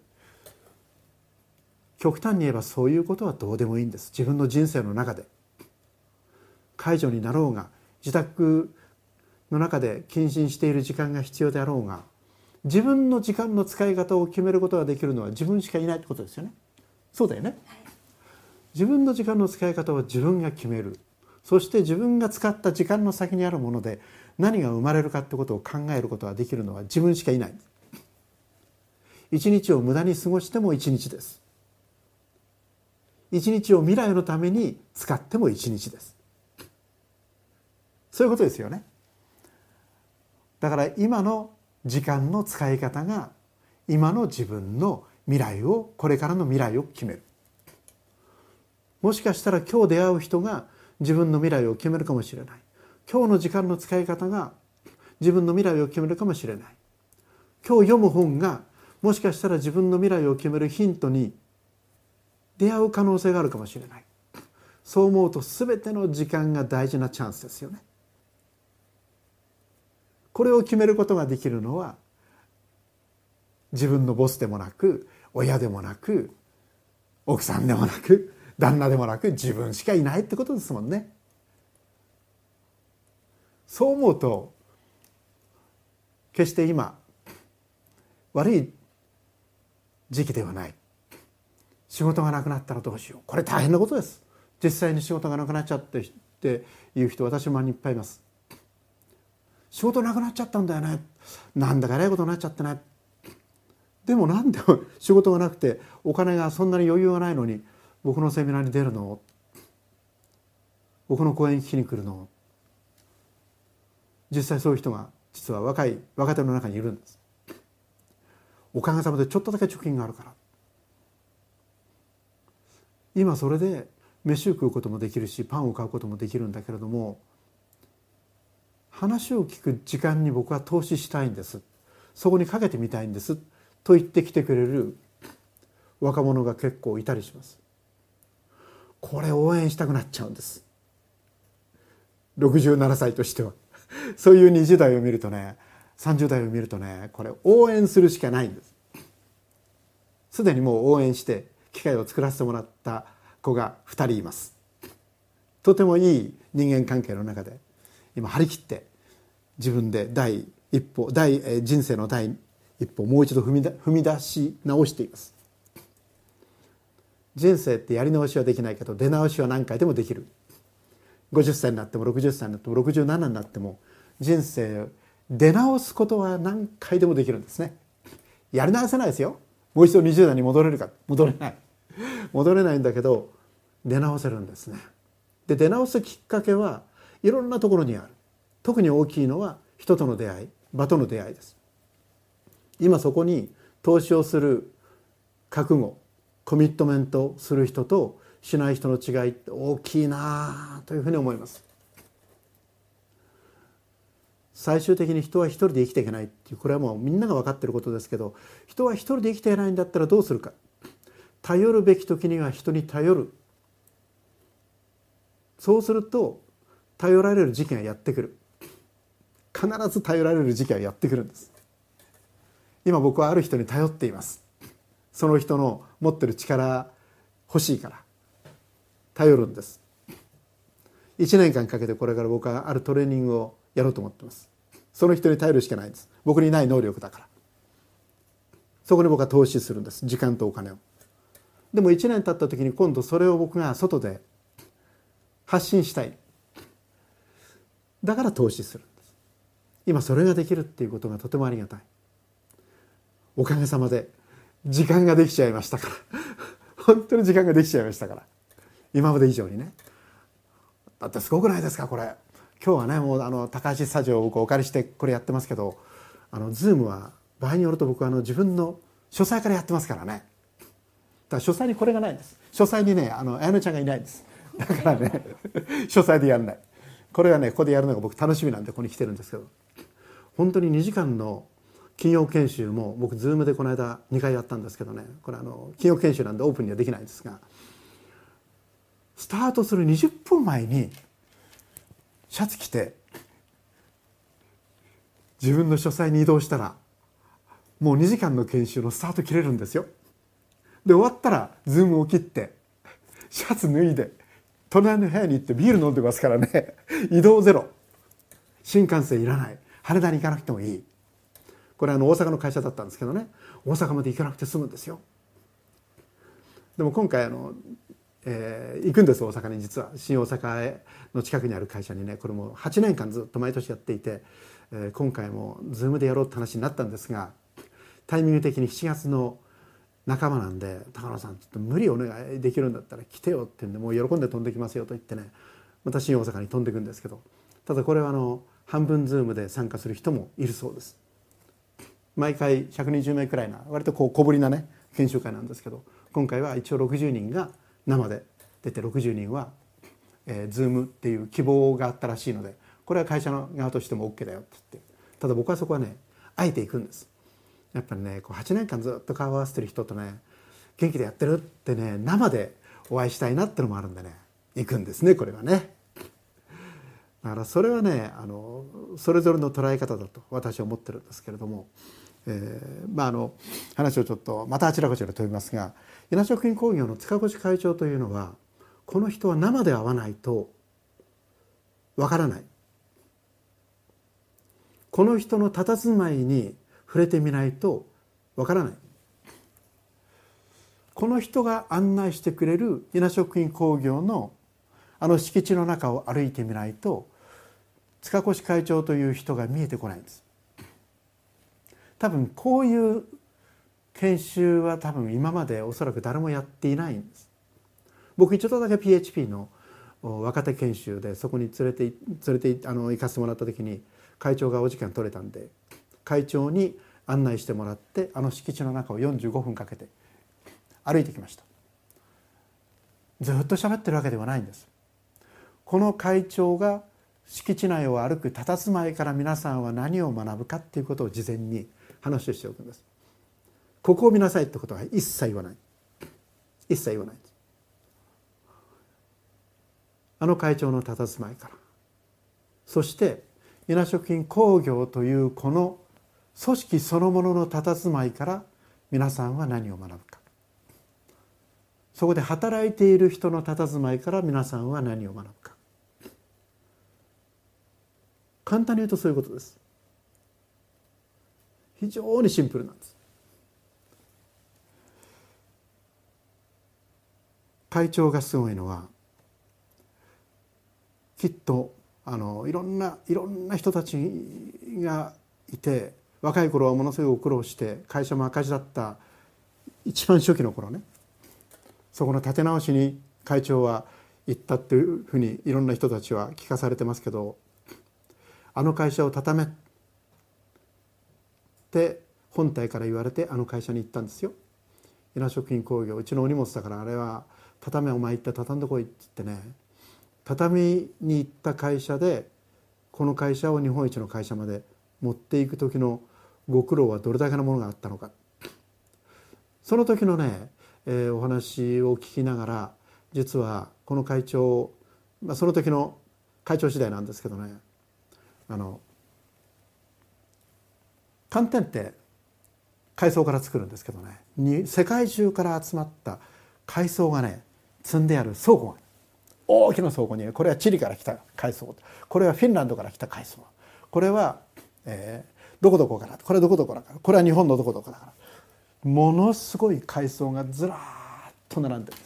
極端に言えばそういうことはどうでもいいんです。自分の人生の中で解除になろうが、自宅の中で謹慎している時間が必要であろうが、自分の時間の使い方を決めることができるのは自分しかいないってことですよね。そうだよね。自分の時間の使い方は自分が決める。そして自分が使った時間の先にあるもので何が生まれるかってことを考えることができるのは自分しかいない。一日を無駄に過ごしても一日です。一日を未来のために使っても一日です。そういうことですよね。だから今の時間の使い方が今の自分の未来を、これからの未来を決める。もしかしたら今日出会う人が自分の未来を決めるかもしれない。今日の時間の使い方が自分の未来を決めるかもしれない。 今日読む本がもしかしたら自分の未来を決めるヒントに出会う可能性があるかもしれない。そう思うと全ての時間が大事なチャンスですよね。これを決めることができるのは自分のボスでもなく、親でもなく、奥さんでもなく、旦那でもなく、自分しかいないってことですもんね。そう思うと決して今悪い時期ではない。仕事がなくなったらどうしよう、これ大変なことです。実際に仕事がなくなっちゃってっていう人、私もいっぱいいます。仕事なくなっちゃったんだよね、なんだかえらいことになっちゃってね。でもなんで仕事がなくてお金がそんなに余裕がないのに僕のセミナーに出るの、僕の講演聞きに来るの。実際そういう人が実は若い若手の中にいるんです。おかげさまでちょっとだけ貯金があるから、今それで飯を食うこともできるし、パンを買うこともできるんだけれども、話を聞く時間に僕は投資したいんです、そこにかけてみたいんですと言ってきてくれる若者が結構いたりします。これ応援したくなっちゃうんです。ろくじゅうななさいとしてはそういうにじゅう代を見るとね、さんじゅう代を見るとね、これ応援するしかないんです。すでにもう応援して機会を作らせてもらった子がふたりいます。とてもいい人間関係の中で今張り切って自分で第一歩第人生の第一歩をもう一度踏みだ踏み出し直しています。人生ってやり直しはできないけど出直しは何回でもできる。ごじゅっさいになってもろくじゅっさいになってもろくじゅうななになっても人生出直すことは何回でもできるんですね。やり直せないですよ。もう一度にじゅう代に戻れるか、戻れない戻れないんだけど出直せるんですね。で出直すきっかけはいろんなところにある。特に大きいのは人との出会い、場との出会いです。今そこに投資をする覚悟、コミットメントする人としない人の違いって大きいなというふうに思います。最終的に人は一人で生きていけないっていう、これはもうみんなが分かっていることですけど、人は一人で生きていないんだったらどうするか。頼るべき時には人に頼る。そうすると頼られる時期がやってくる。必ず頼られる時期がやってくるんです。今僕はある人に頼っています。その人の持ってる力欲しいから頼るんです。いちねんかんかけてこれから僕はあるトレーニングをやろうと思っています。その人に頼るしかないんです。僕にない能力だから。そこに僕は投資するんです、時間とお金を。でもいちねん経った時に今度それを僕が外で発信したい。だから投資するんです。今それができるっていうことがとてもありがたい。おかげさまで時間ができちゃいましたから本当に時間ができちゃいましたから、今まで以上にね。だってすごくないですかこれ。今日はねもうあの高橋スタジオを僕お借りしてこれやってますけど、あのズームは場合によると僕はあの自分の書斎からやってますからね。だから書斎にこれがないんです。書斎にねあの綾乃ちゃんがいないんです。だからね書斎でやらない。これはねここでやるのが僕楽しみなんでここに来てるんですけど、本当ににじかんの金曜研修も僕ズームでこの間にかいやったんですけどね、これあの金曜研修なんでオープンにはできないんですが、スタートするにじゅっぷんまえにシャツ着て自分の書斎に移動したらもうにじかんの研修のスタート切れるんですよ。で終わったらズームを切ってシャツ脱いで隣の部屋に行ってビール飲んでますからね移動ゼロ、新幹線いらない、羽田に行かなくてもいい。これあの大阪の会社だったんですけどね、大阪まで行かなくて済むんですよ。でも今回あの、えー、行くんです。大阪に。実は新大阪の近くにある会社にね、これもはちねんかんずっと毎年やっていて、えー、今回もズームでやろうって話になったんですが、タイミング的にしちがつの半ばなんで、高野さんちょっと無理お願いできるんだったら来てよって言うんで、もう喜んで飛んできますよと言ってね、また新大阪に飛んでいくんですけど、ただこれはあの半分ズームで参加する人もいるそうです。毎回ひゃくにじゅうめいくらいな割とこう小ぶりなね研修会なんですけど、今回は一応ろくじゅうにんが生で出てろくじゅうにんは、えー、ズームっていう希望があったらしいので、これは会社の側としても OK だよって言って、ただ僕はそこはねあえて行くんです。 やっぱりねこうはちねんかんずっと顔を合わせてる人とね元気でやってるってね生でお会いしたいなってのもあるんでね行くんですねこれはね。だからそれはねあのそれぞれの捉え方だと私は思ってるんですけれども、えー、まああの話をちょっとまたあちらこちら飛びますが、稲食品工業の塚越会長というのはこの人は生で会わないとわからない、この人の佇まいに触れてみないとわからない、この人が案内してくれる稲食品工業のあの敷地の中を歩いてみないと塚越会長という人が見えてこないんです。多分こういう研修は多分今までおそらく誰もやっていないんです。僕一度だけ ピーエイチピー の若手研修でそこに連れて連れてあの行かせてもらった時に会長がお時間取れたんで会長に案内してもらってあの敷地の中をよんじゅうごふんかけて歩いてきました。ずっと喋ってるわけではないんです。この会長が敷地内を歩く佇まいから皆さんは何を学ぶかっていうことを事前に話をしておくんです。ここを見なさいってことは一切言わない、一切言わないです。あの会長の佇まいから、そして稲食品工業というこの組織そのものの佇まいから皆さんは何を学ぶか、そこで働いている人の佇まいから皆さんは何を学ぶか、簡単に言うとそういうことです。非常にシンプルなんです。会長がすごいのはきっとあのいろんないろんな人たちがいて、若い頃はものすごい苦労して会社も赤字だった一番初期の頃ね、そこの立て直しに会長は行ったっていうふうにいろんな人たちは聞かされてますけど、あの会社を畳めって本体から言われてあの会社に行ったんですよ。稲食品工業、うちのお荷物だからあれは畳めお前行って畳んでこいって言ってね、畳に行った会社でこの会社を日本一の会社まで持っていく時のご苦労はどれだけのものがあったのか、その時のね、えー、お話を聞きながら、実はこの会長、まあ、その時の会長次第なんですけどね、あの寒天って海藻から作るんですけどね、に世界中から集まった海藻がね積んである倉庫が、大きな倉庫にこれはチリから来た海藻、これはフィンランドから来た海藻、これは、えー、どこどこから、これはどこどこだから、これは日本のどこどこだから、ものすごい海藻がずらーっと並んでるんです。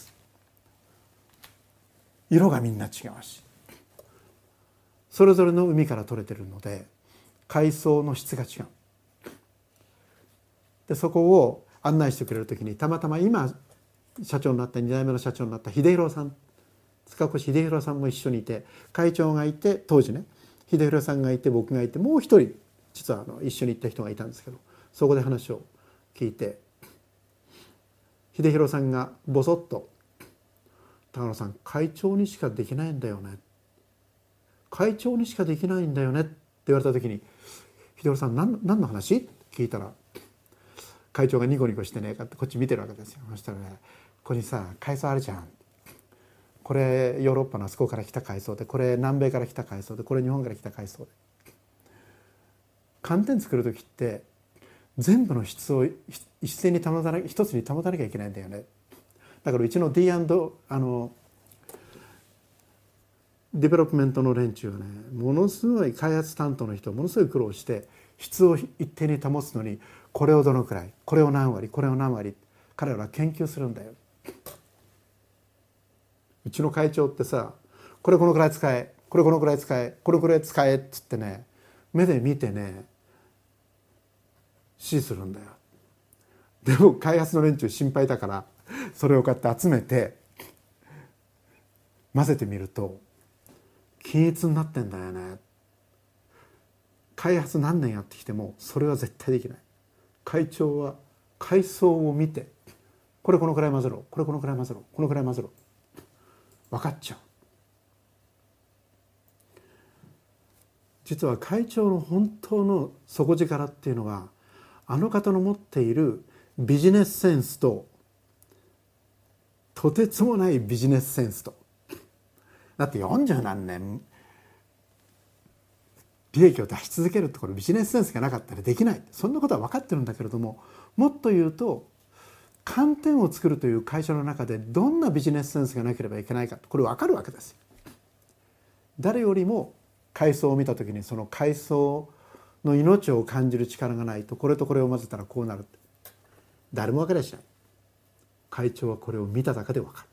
色がみんな違うし、それぞれの海から取れてるので海藻の質が違う。でそこを案内してくれる時にたまたま今社長になったに代目の社長になった秀弘さん、塚越秀弘さんも一緒にいて、会長がいて当時ね秀弘さんがいて僕がいて、もう一人実はあの一緒に行った人がいたんですけど、そこで話を聞いて秀弘さんがボソッと「高野さん、会長にしかできないんだよね、会長にしかできないんだよね」って言われた時に「秀弘さん何、何の話?」って聞いたら、会長がニコニコしてねこっち見てるわけですよ。そしたらね、ここにさ海藻あるじゃん、これヨーロッパのあそこから来た海藻で、これ南米から来た海藻で、これ日本から来た海藻で、寒天作る時って全部の質を一斉に保たな一つに保たなきゃいけないんだよね。だからうちの D& あのディベロップメントの連中はね、ものすごい開発担当の人はものすごい苦労して質を一定に保つのに、これをどのくらい、これを何割、これを何割、彼らは研究するんだよ。うちの会長ってさ、これこのくらい使え、これこのくらい使え、これくらい使えっつってね、目で見てね指示するんだよ。でも開発の連中心配だからそれをこうやって集めて混ぜてみると均一になってんだよね。開発何年やってきてもそれは絶対できない。会長は海藻を見て、これこのくらい混ぜろ、これこのくらい混ぜろ、このくらい混ぜろ、分かっちゃう。実は会長の本当の底力っていうのは、 あの方の持っているビジネスセンスととてつもないビジネスセンスと、だってよんじゅうなんねん利益を出し続けるところビジネスセンスがなかったらできない、そんなことは分かってるんだけれども、もっと言うと寒天を作るという会社の中でどんなビジネスセンスがなければいけないか、これ分かるわけですよ。誰よりも海藻を見た時にその海藻の命を感じる力がないと、これとこれを混ぜたらこうなるって誰も分かりゃしない。会長はこれを見ただけで分かる。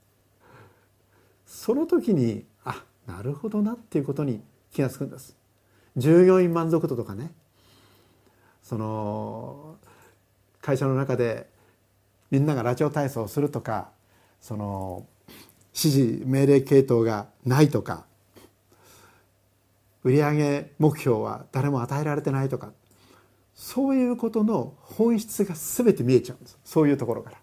その時にあ、なるほどなっていうことに気がつくんです。従業員満足度とかね、その会社の中でみんながラジオ体操をするとか、その指示命令系統がないとか、売上目標は誰も与えられてないとか、そういうことの本質が全て見えちゃうんです。そういうところから。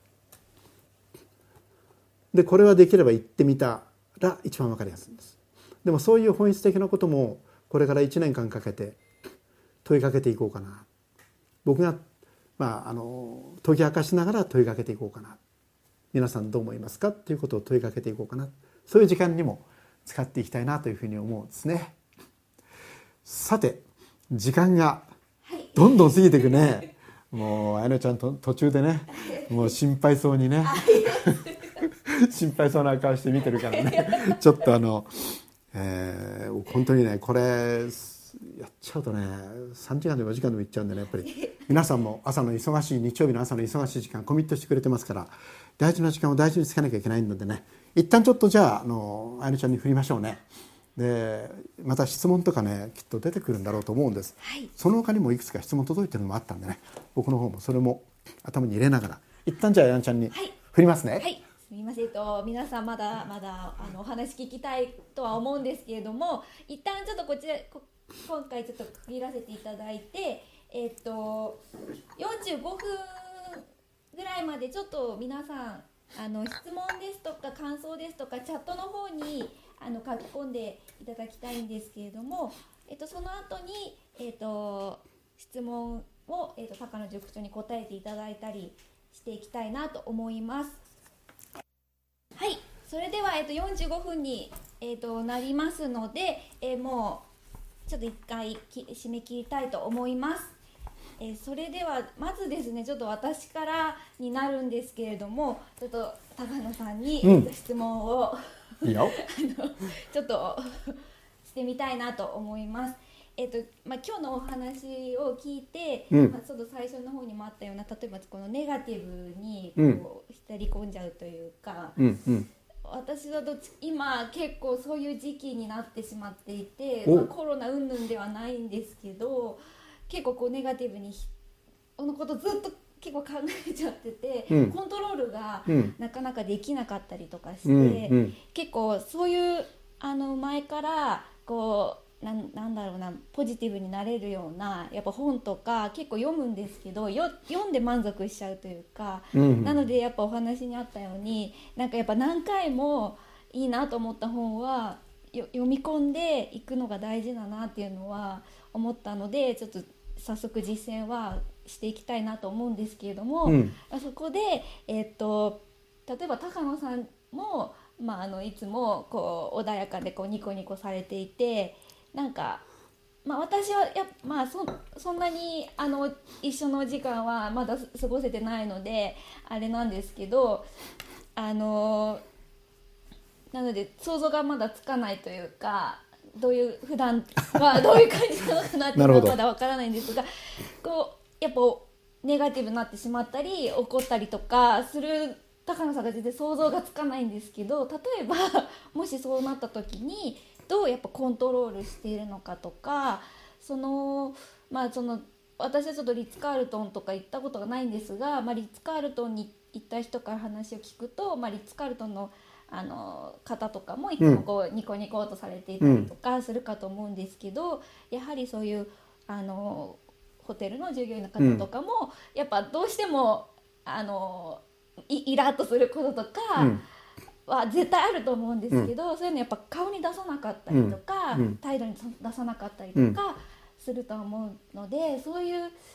でこれはできれば言ってみたら一番分かりやすいんです。でもそういう本質的なこともこれからいちねんかんかけて問いかけていこうかな。僕が、まあ、あの解き明かしながら問いかけていこうかな。皆さんどう思いますかっていうことを問いかけていこうかな。そういう時間にも使っていきたいなというふうに思うんですね。さて時間がどんどん過ぎていくね。もうあやねちゃんと途中でね、もう心配そうにね心配そうな顔して見てるからねちょっとあの、えー、本当にねこれやっちゃうとねさんじかんでもよじかんでもいっちゃうんでね、やっぱり皆さんも朝の忙しい日曜日の朝の忙しい時間コミットしてくれてますから、大事な時間を大事につけなきゃいけないのでね、一旦ちょっとじゃあ、あのあやねちゃんに振りましょうね。でまた質問とかねきっと出てくるんだろうと思うんです、はい、その他にもいくつか質問届いてるのもあったんでね、僕の方もそれも頭に入れながら一旦じゃあやんちゃんに振りますね。 はい、はい、すみません、えっと、皆さんまだまだあのお話聞きたいとは思うんですけれども、一旦ちょっとこちらこ今回ちょっと区切らせていただいて、えっと、よんじゅうごふんぐらいまでちょっと皆さんあの質問ですとか感想ですとかチャットの方にあの書き込んでいただきたいんですけれども、えっと、その後に、えっと、質問を、えっと、高野塾長に答えていただいたりしていきたいなと思います。はい、それでは、えっと、よんじゅうごふんに、えっと、なりますので、えー、もうちょっと一回締め切りたいと思います。えー、それではまずですね、ちょっと私からになるんですけれども、ちょっと高野さんに、うんえっと、質問をいいよあのちょっとしてみたいなと思います。えっとまあ、今日のお話を聞いて、うんまあ、ちょっと最初の方にもあったような、例えばこのネガティブにこう浸り込んじゃうというか、うんうん、私はどっち今結構そういう時期になってしまっていて、まあ、コロナ云々ではないんですけど、結構こうネガティブにこのことずっと結構考えちゃってて、うん、コントロールがなかなかできなかったりとかして、うんうん、結構そういうあの前からこうな, なんだろうなポジティブになれるようなやっぱ本とか結構読むんですけど、よ読んで満足しちゃうというか、うんうん、なのでやっぱお話にあったようになんかやっぱ何回もいいなと思った本は読み込んでいくのが大事だなっていうのは思ったので、ちょっと早速実践はしていきたいなと思うんですけれども、うん、そこで、えー、と例えば高野さんも、まあ、あのいつもこう穏やかでこうニコニコされていて、なんか、まあ、私はや、まあ、そ, そんなにあの一緒の時間はまだ過ごせてないのであれなんですけど、あのなので想像がまだつかないというか、どういう普段はどういう感じなのかなっていうのはまだわからないんですがこうやっぱネガティブになってしまったり怒ったりとかする高野さんが全然想像がつかないんですけど、例えばもしそうなった時にどうやっぱコントロールしているのかとか、そのまあその私はちょっとリッツ・カールトンとか行ったことがないんですが、まあ、リッツ・カールトンに行った人から話を聞くと、まあ、リッツ・カールトンのあの方とかもいつもこうニコニコとされていたりとかするかと思うんですけど、やはりそういうあのホテルの従業員の方とかもやっぱどうしてもあの イ, イラッとすることとかは絶対あると思うんですけど、そういうのやっぱ顔に出さなかったりとか態度に出さなかったりとかすると思うので、そういう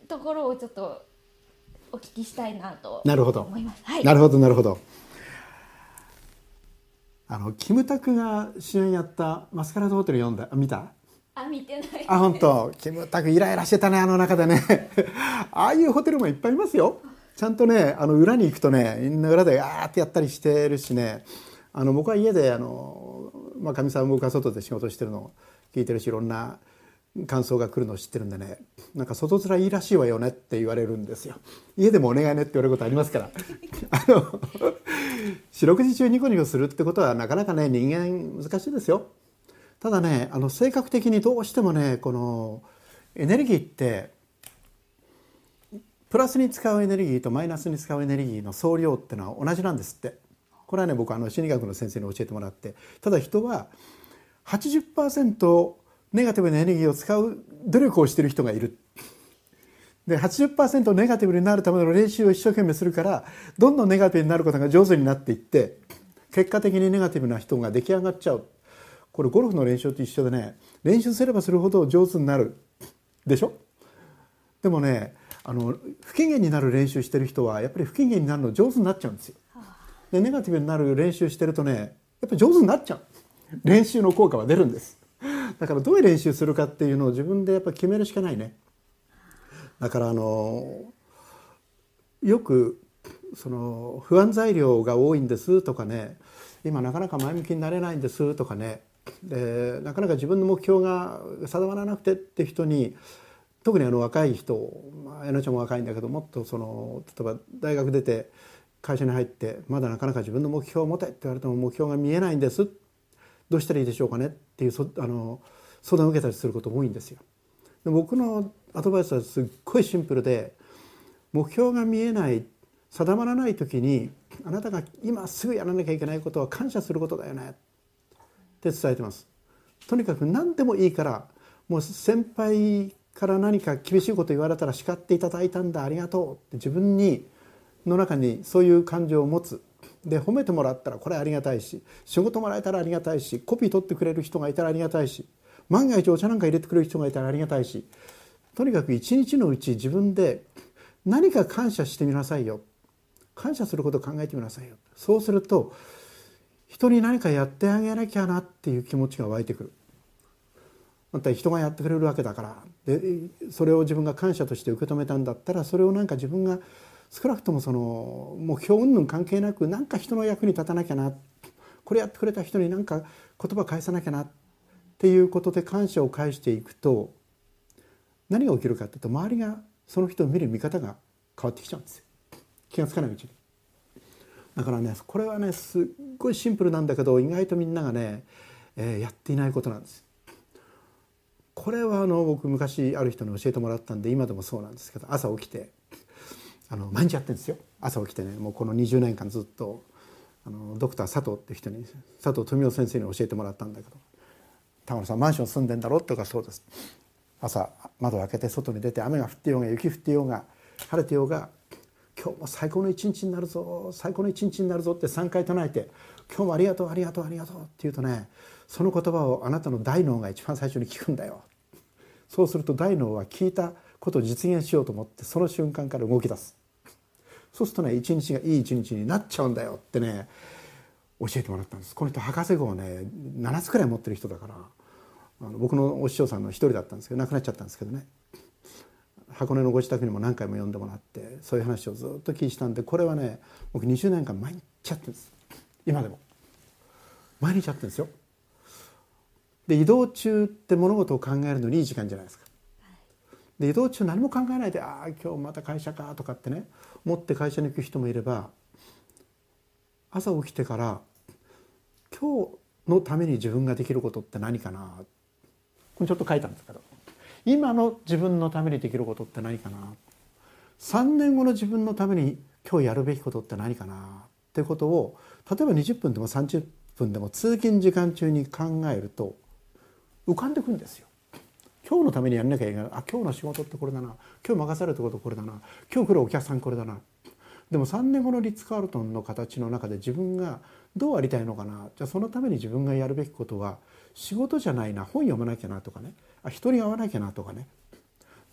ところをちょっとお聞きしたいなとなるほど思います。はい、 なるほどなるほど。あのキムタクが主演やったマスカラードホテル読んだ見た？ あ、見てない。 あ、本当。キムタクイライラしてたね、あの中でねああいうホテルもいっぱいいますよ。ちゃんとね、あの裏に行くとね、みんな裏であーってやったりしてるしね、あの僕は家であのまあかみさん僕は外で仕事してるのを聞いてるし、いろんな感想が来るのを知ってるんでね、なんか外面いいらしいわよねって言われるんですよ。家でもお願いねって言われることありますからあの四六時中ニコニコするってことはなかなかね、人間難しいですよ。ただね、あの性格的にどうしてもね、このエネルギーってプラスに使うエネルギーとマイナスに使うエネルギーの総量ってのは同じなんですって。これはね、僕あの心理学の先生に教えてもらって、ただ人は はちじゅっパーセント ネガティブなエネルギーを使う努力をしている人がいる。で はちじゅっパーセント ネガティブになるための練習を一生懸命するから、どんどんネガティブになることが上手になっていって、結果的にネガティブな人が出来上がっちゃう。これゴルフの練習と一緒でね、練習すればするほど上手になるでしょ。でもね、あの不機嫌になる練習してる人はやっぱり不機嫌になるの上手になっちゃうんですよ。でネガティブになる練習してるとね、やっぱり上手になっちゃう。練習の効果は出るんです。だからどういう練習するかっていうのを自分でやっぱ決めるしかないね。だからあのよくその不安材料が多いんですとかね、今なかなか前向きになれないんですとかね、でなかなか自分の目標が定まらなくてって人に、特にあの若い人、まあ、えなちゃんも若いんだけど、もっとその例えば大学出て会社に入ってまだなかなか自分の目標を持てって言われても目標が見えないんです、どうしたらいいでしょうかねっていうそあの相談を受けたりすることも多いんですよ。で僕のアドバイスはすっごいシンプルで、目標が見えない定まらない時にあなたが今すぐやらなきゃいけないことは感謝することだよねって伝えてます。とにかく何でもいいから、もう先輩から何か厳しいこと言われたら叱っていただいたんだありがとうって自分にの中にそういう感情を持つ。で褒めてもらったらこれありがたいし、仕事もらえたらありがたいし、コピー取ってくれる人がいたらありがたいし、万が一お茶なんか入れてくれる人がいたらありがたいし、とにかく一日のうち自分で何か感謝してみなさいよ、感謝することを考えてみなさいよ。そうすると人に何かやってあげなきゃなっていう気持ちが湧いてくる。また人がやってくれるわけだから、でそれを自分が感謝として受け止めたんだったら、それをなんか自分が少なくともその目標云々関係なく、なんか人の役に立たなきゃな、これやってくれた人になんか言葉返さなきゃなっていうことで感謝を返していくと、何が起きるかというと、周りがその人を見る見方が変わってきちゃうんですよ、気がつかないうちに。だからね、これはねすっごいシンプルなんだけど、意外とみんながね、えー、やっていないことなんです。これはあの僕昔ある人に教えてもらったんで、今でもそうなんですけど、朝起きてあの毎日やってるんですよ。朝起きてね、もうこのにじゅうねんかんずっとあのドクター佐藤っていう人に、佐藤富夫先生に教えてもらったんだけど、田村さんマンション住んでんだろって言うから、そうです。朝窓を開けて外に出て、雨が降ってようが雪降ってようが晴れてようが、今日も最高の一日になるぞ、最高の一日になるぞってさんかい唱えて、今日もありがとうありがとうありがとうって言うとね、その言葉をあなたの大脳が一番最初に聞くんだよ。そうすると大脳は聞いたことを実現しようと思って、その瞬間から動き出す。そうするとね、一日がいい一日になっちゃうんだよってね教えてもらったんです。この人博士号をねななつくらい持ってる人だから、あの僕のお師匠さんの一人だったんですけど、亡くなっちゃったんですけどね、箱根のご自宅にも何回も呼んでもらって、そういう話をずっと聞いたんで、これはね僕にじゅうねんかん毎日やってるんです。今でも毎日やってるんですよ。で移動中って物事を考えるのにいい時間じゃないですか。で移動中何も考えないで、ああ今日また会社かとかってね持って会社に行く人もいれば、朝起きてから今日のために自分ができることって何かな、これちょっと書いたんですけど、今の自分のためにできることって何かな、さんねんごの自分のために今日やるべきことって何かなっていうことを、例えばにじゅっぷんでもさんじゅっぷんでも通勤時間中に考えると浮かんでくるんですよ。今日のためにやんなきゃいけない、あ今日の仕事ってこれだな、今日任されたことこれだな、今日来るお客さんこれだな。でもさんねんごのリッツ・カールトンの形の中で自分がどうありたいのかな、じゃあそのために自分がやるべきことは仕事じゃないな、本読まなきゃなとかね、あ人に会わなきゃなとかね、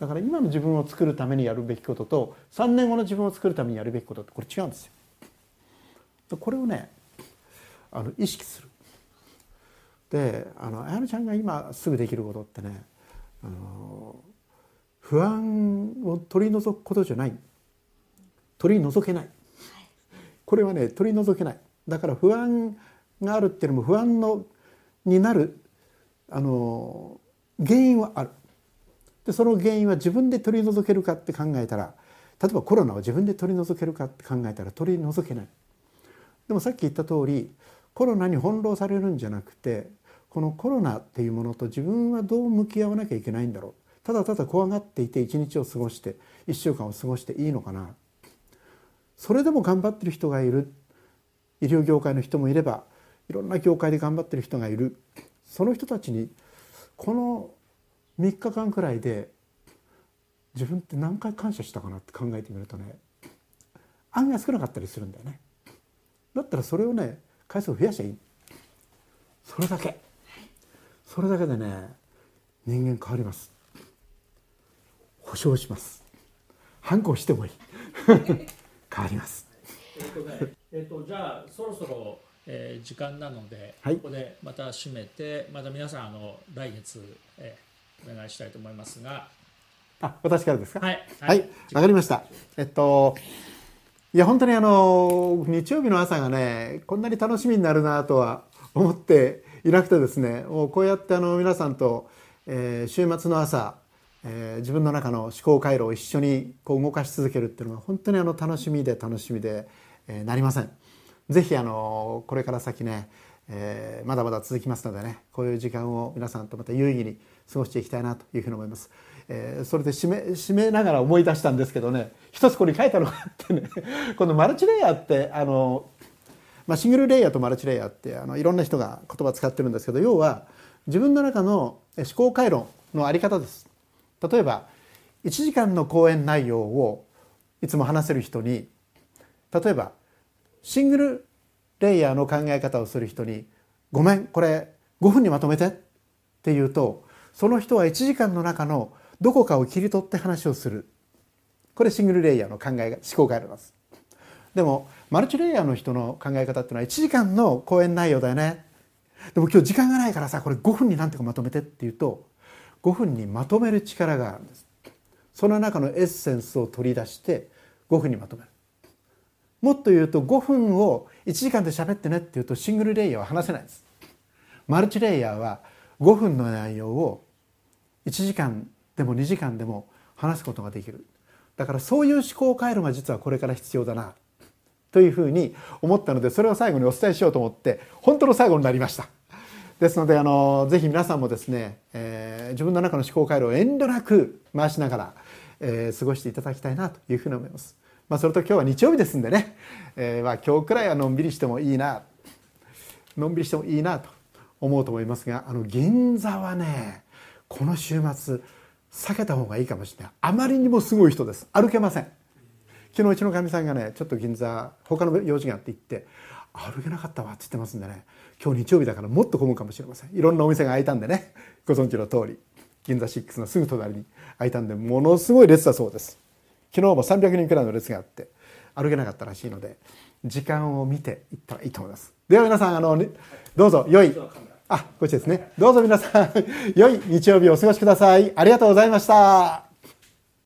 だから今の自分を作るためにやるべきこととさんねんごの自分を作るためにやるべきことってこれ違うんですよ。これをねあの意識する。であの彩乃ちゃんが今すぐできることってね、あの不安を取り除くことじゃない、取り除けない、これはね取り除けない。だから不安があるっていうのも不安のになるあの原因はある。でその原因は自分で取り除けるかって考えたら、例えばコロナを自分で取り除けるかって考えたら取り除けない。でもさっき言った通りコロナに翻弄されるんじゃなくて、このコロナっていうものと自分はどう向き合わなきゃいけないんだろう、ただただ怖がっていて一日を過ごして一週間を過ごしていいのかな。それでも頑張ってる人がいる、医療業界の人もいればいろんな業界で頑張ってる人がいる。その人たちにこのみっかかんくらいで自分って何回感謝したかなって考えてみるとね、案外少なかったりするんだよね。だったらそれをね回数を増やしゃいい。それだけそれだけでね人間変わります。保証します。反抗してもいい変わります。 えっとねえっとじゃあそろそろ、えー、時間なので、はい、ここでまた締めて、また皆さんあの来月、えー、お願いしたいと思いますが。 あ、私からですか。 はいはい、わ、はい、かりました。えっといや本当にあの日曜日の朝がねこんなに楽しみになるなとは思っていなくてですね、もうこうやってあの皆さんと、えー、週末の朝、えー、自分の中の思考回路を一緒にこう動かし続けるっていうのが本当にあの楽しみで楽しみで、えー、なりません。ぜひあのこれから先ね、えー、まだまだ続きますのでね、こういう時間を皆さんとまた有意義に過ごしていきたいなというふうに思います。えー、それで締め、締めながら思い出したんですけどね、一つここに書いたのがあってねこのマルチレイヤーってあの、まあ、シングルレイヤーとマルチレイヤーってあのいろんな人が言葉を使ってるんですけど、要は自分の中の思考回路のあり方です。例えばいちじかんの講演内容をいつも話せる人に、例えばシングルレイヤーの考え方をする人にごめんこれごふんにまとめてって言うと、その人はいちじかんの中のどこかを切り取って話をする。これシングルレイヤーの考えが思考回路です。でもマルチレイヤーの人の考え方っていうのはいちじかんの講演内容だよね。でも今日時間がないからさこれごふんになんとかまとめてって言うと、ごふんにまとめる力があるんです。その中のエッセンスを取り出してごふんにまとめる。もっと言うとごふんをいちじかんで喋ってねって言うとシングルレイヤーは話せないです。マルチレイヤーはごふんの内容をいちじかんでもにじかんでも話すことができる。だからそういう思考回路が実はこれから必要だなというふうに思ったので、それを最後にお伝えしようと思って本当の最後になりました。ですのであのぜひ皆さんもですね、えー、自分の中の思考回路を遠慮なく回しながら、えー、過ごしていただきたいなというふうに思います。まあ、それと今日は日曜日ですんでね、えー、まあ今日くらいはのんびりしてもいいなのんびりしてもいいなと思うと思いますが、あの銀座はねこの週末避けた方がいいかもしれない。あまりにもすごい人です。歩けません。昨日うちのかみさんがねちょっと銀座他の用事があって行って歩けなかったわって言ってますんでね、今日日曜日だからもっと混むかもしれません。いろんなお店が開いたんでね、ご存知の通り銀座シックスのすぐ隣に開いたんでものすごい列だそうです。昨日もさんびゃくにんくらいの列があって歩けなかったらしいので時間を見て行ったらいいと思います。では皆さんあのどうぞ良いあこっちですね、どうぞ皆さん良い日曜日をお過ごしください。ありがとうございました。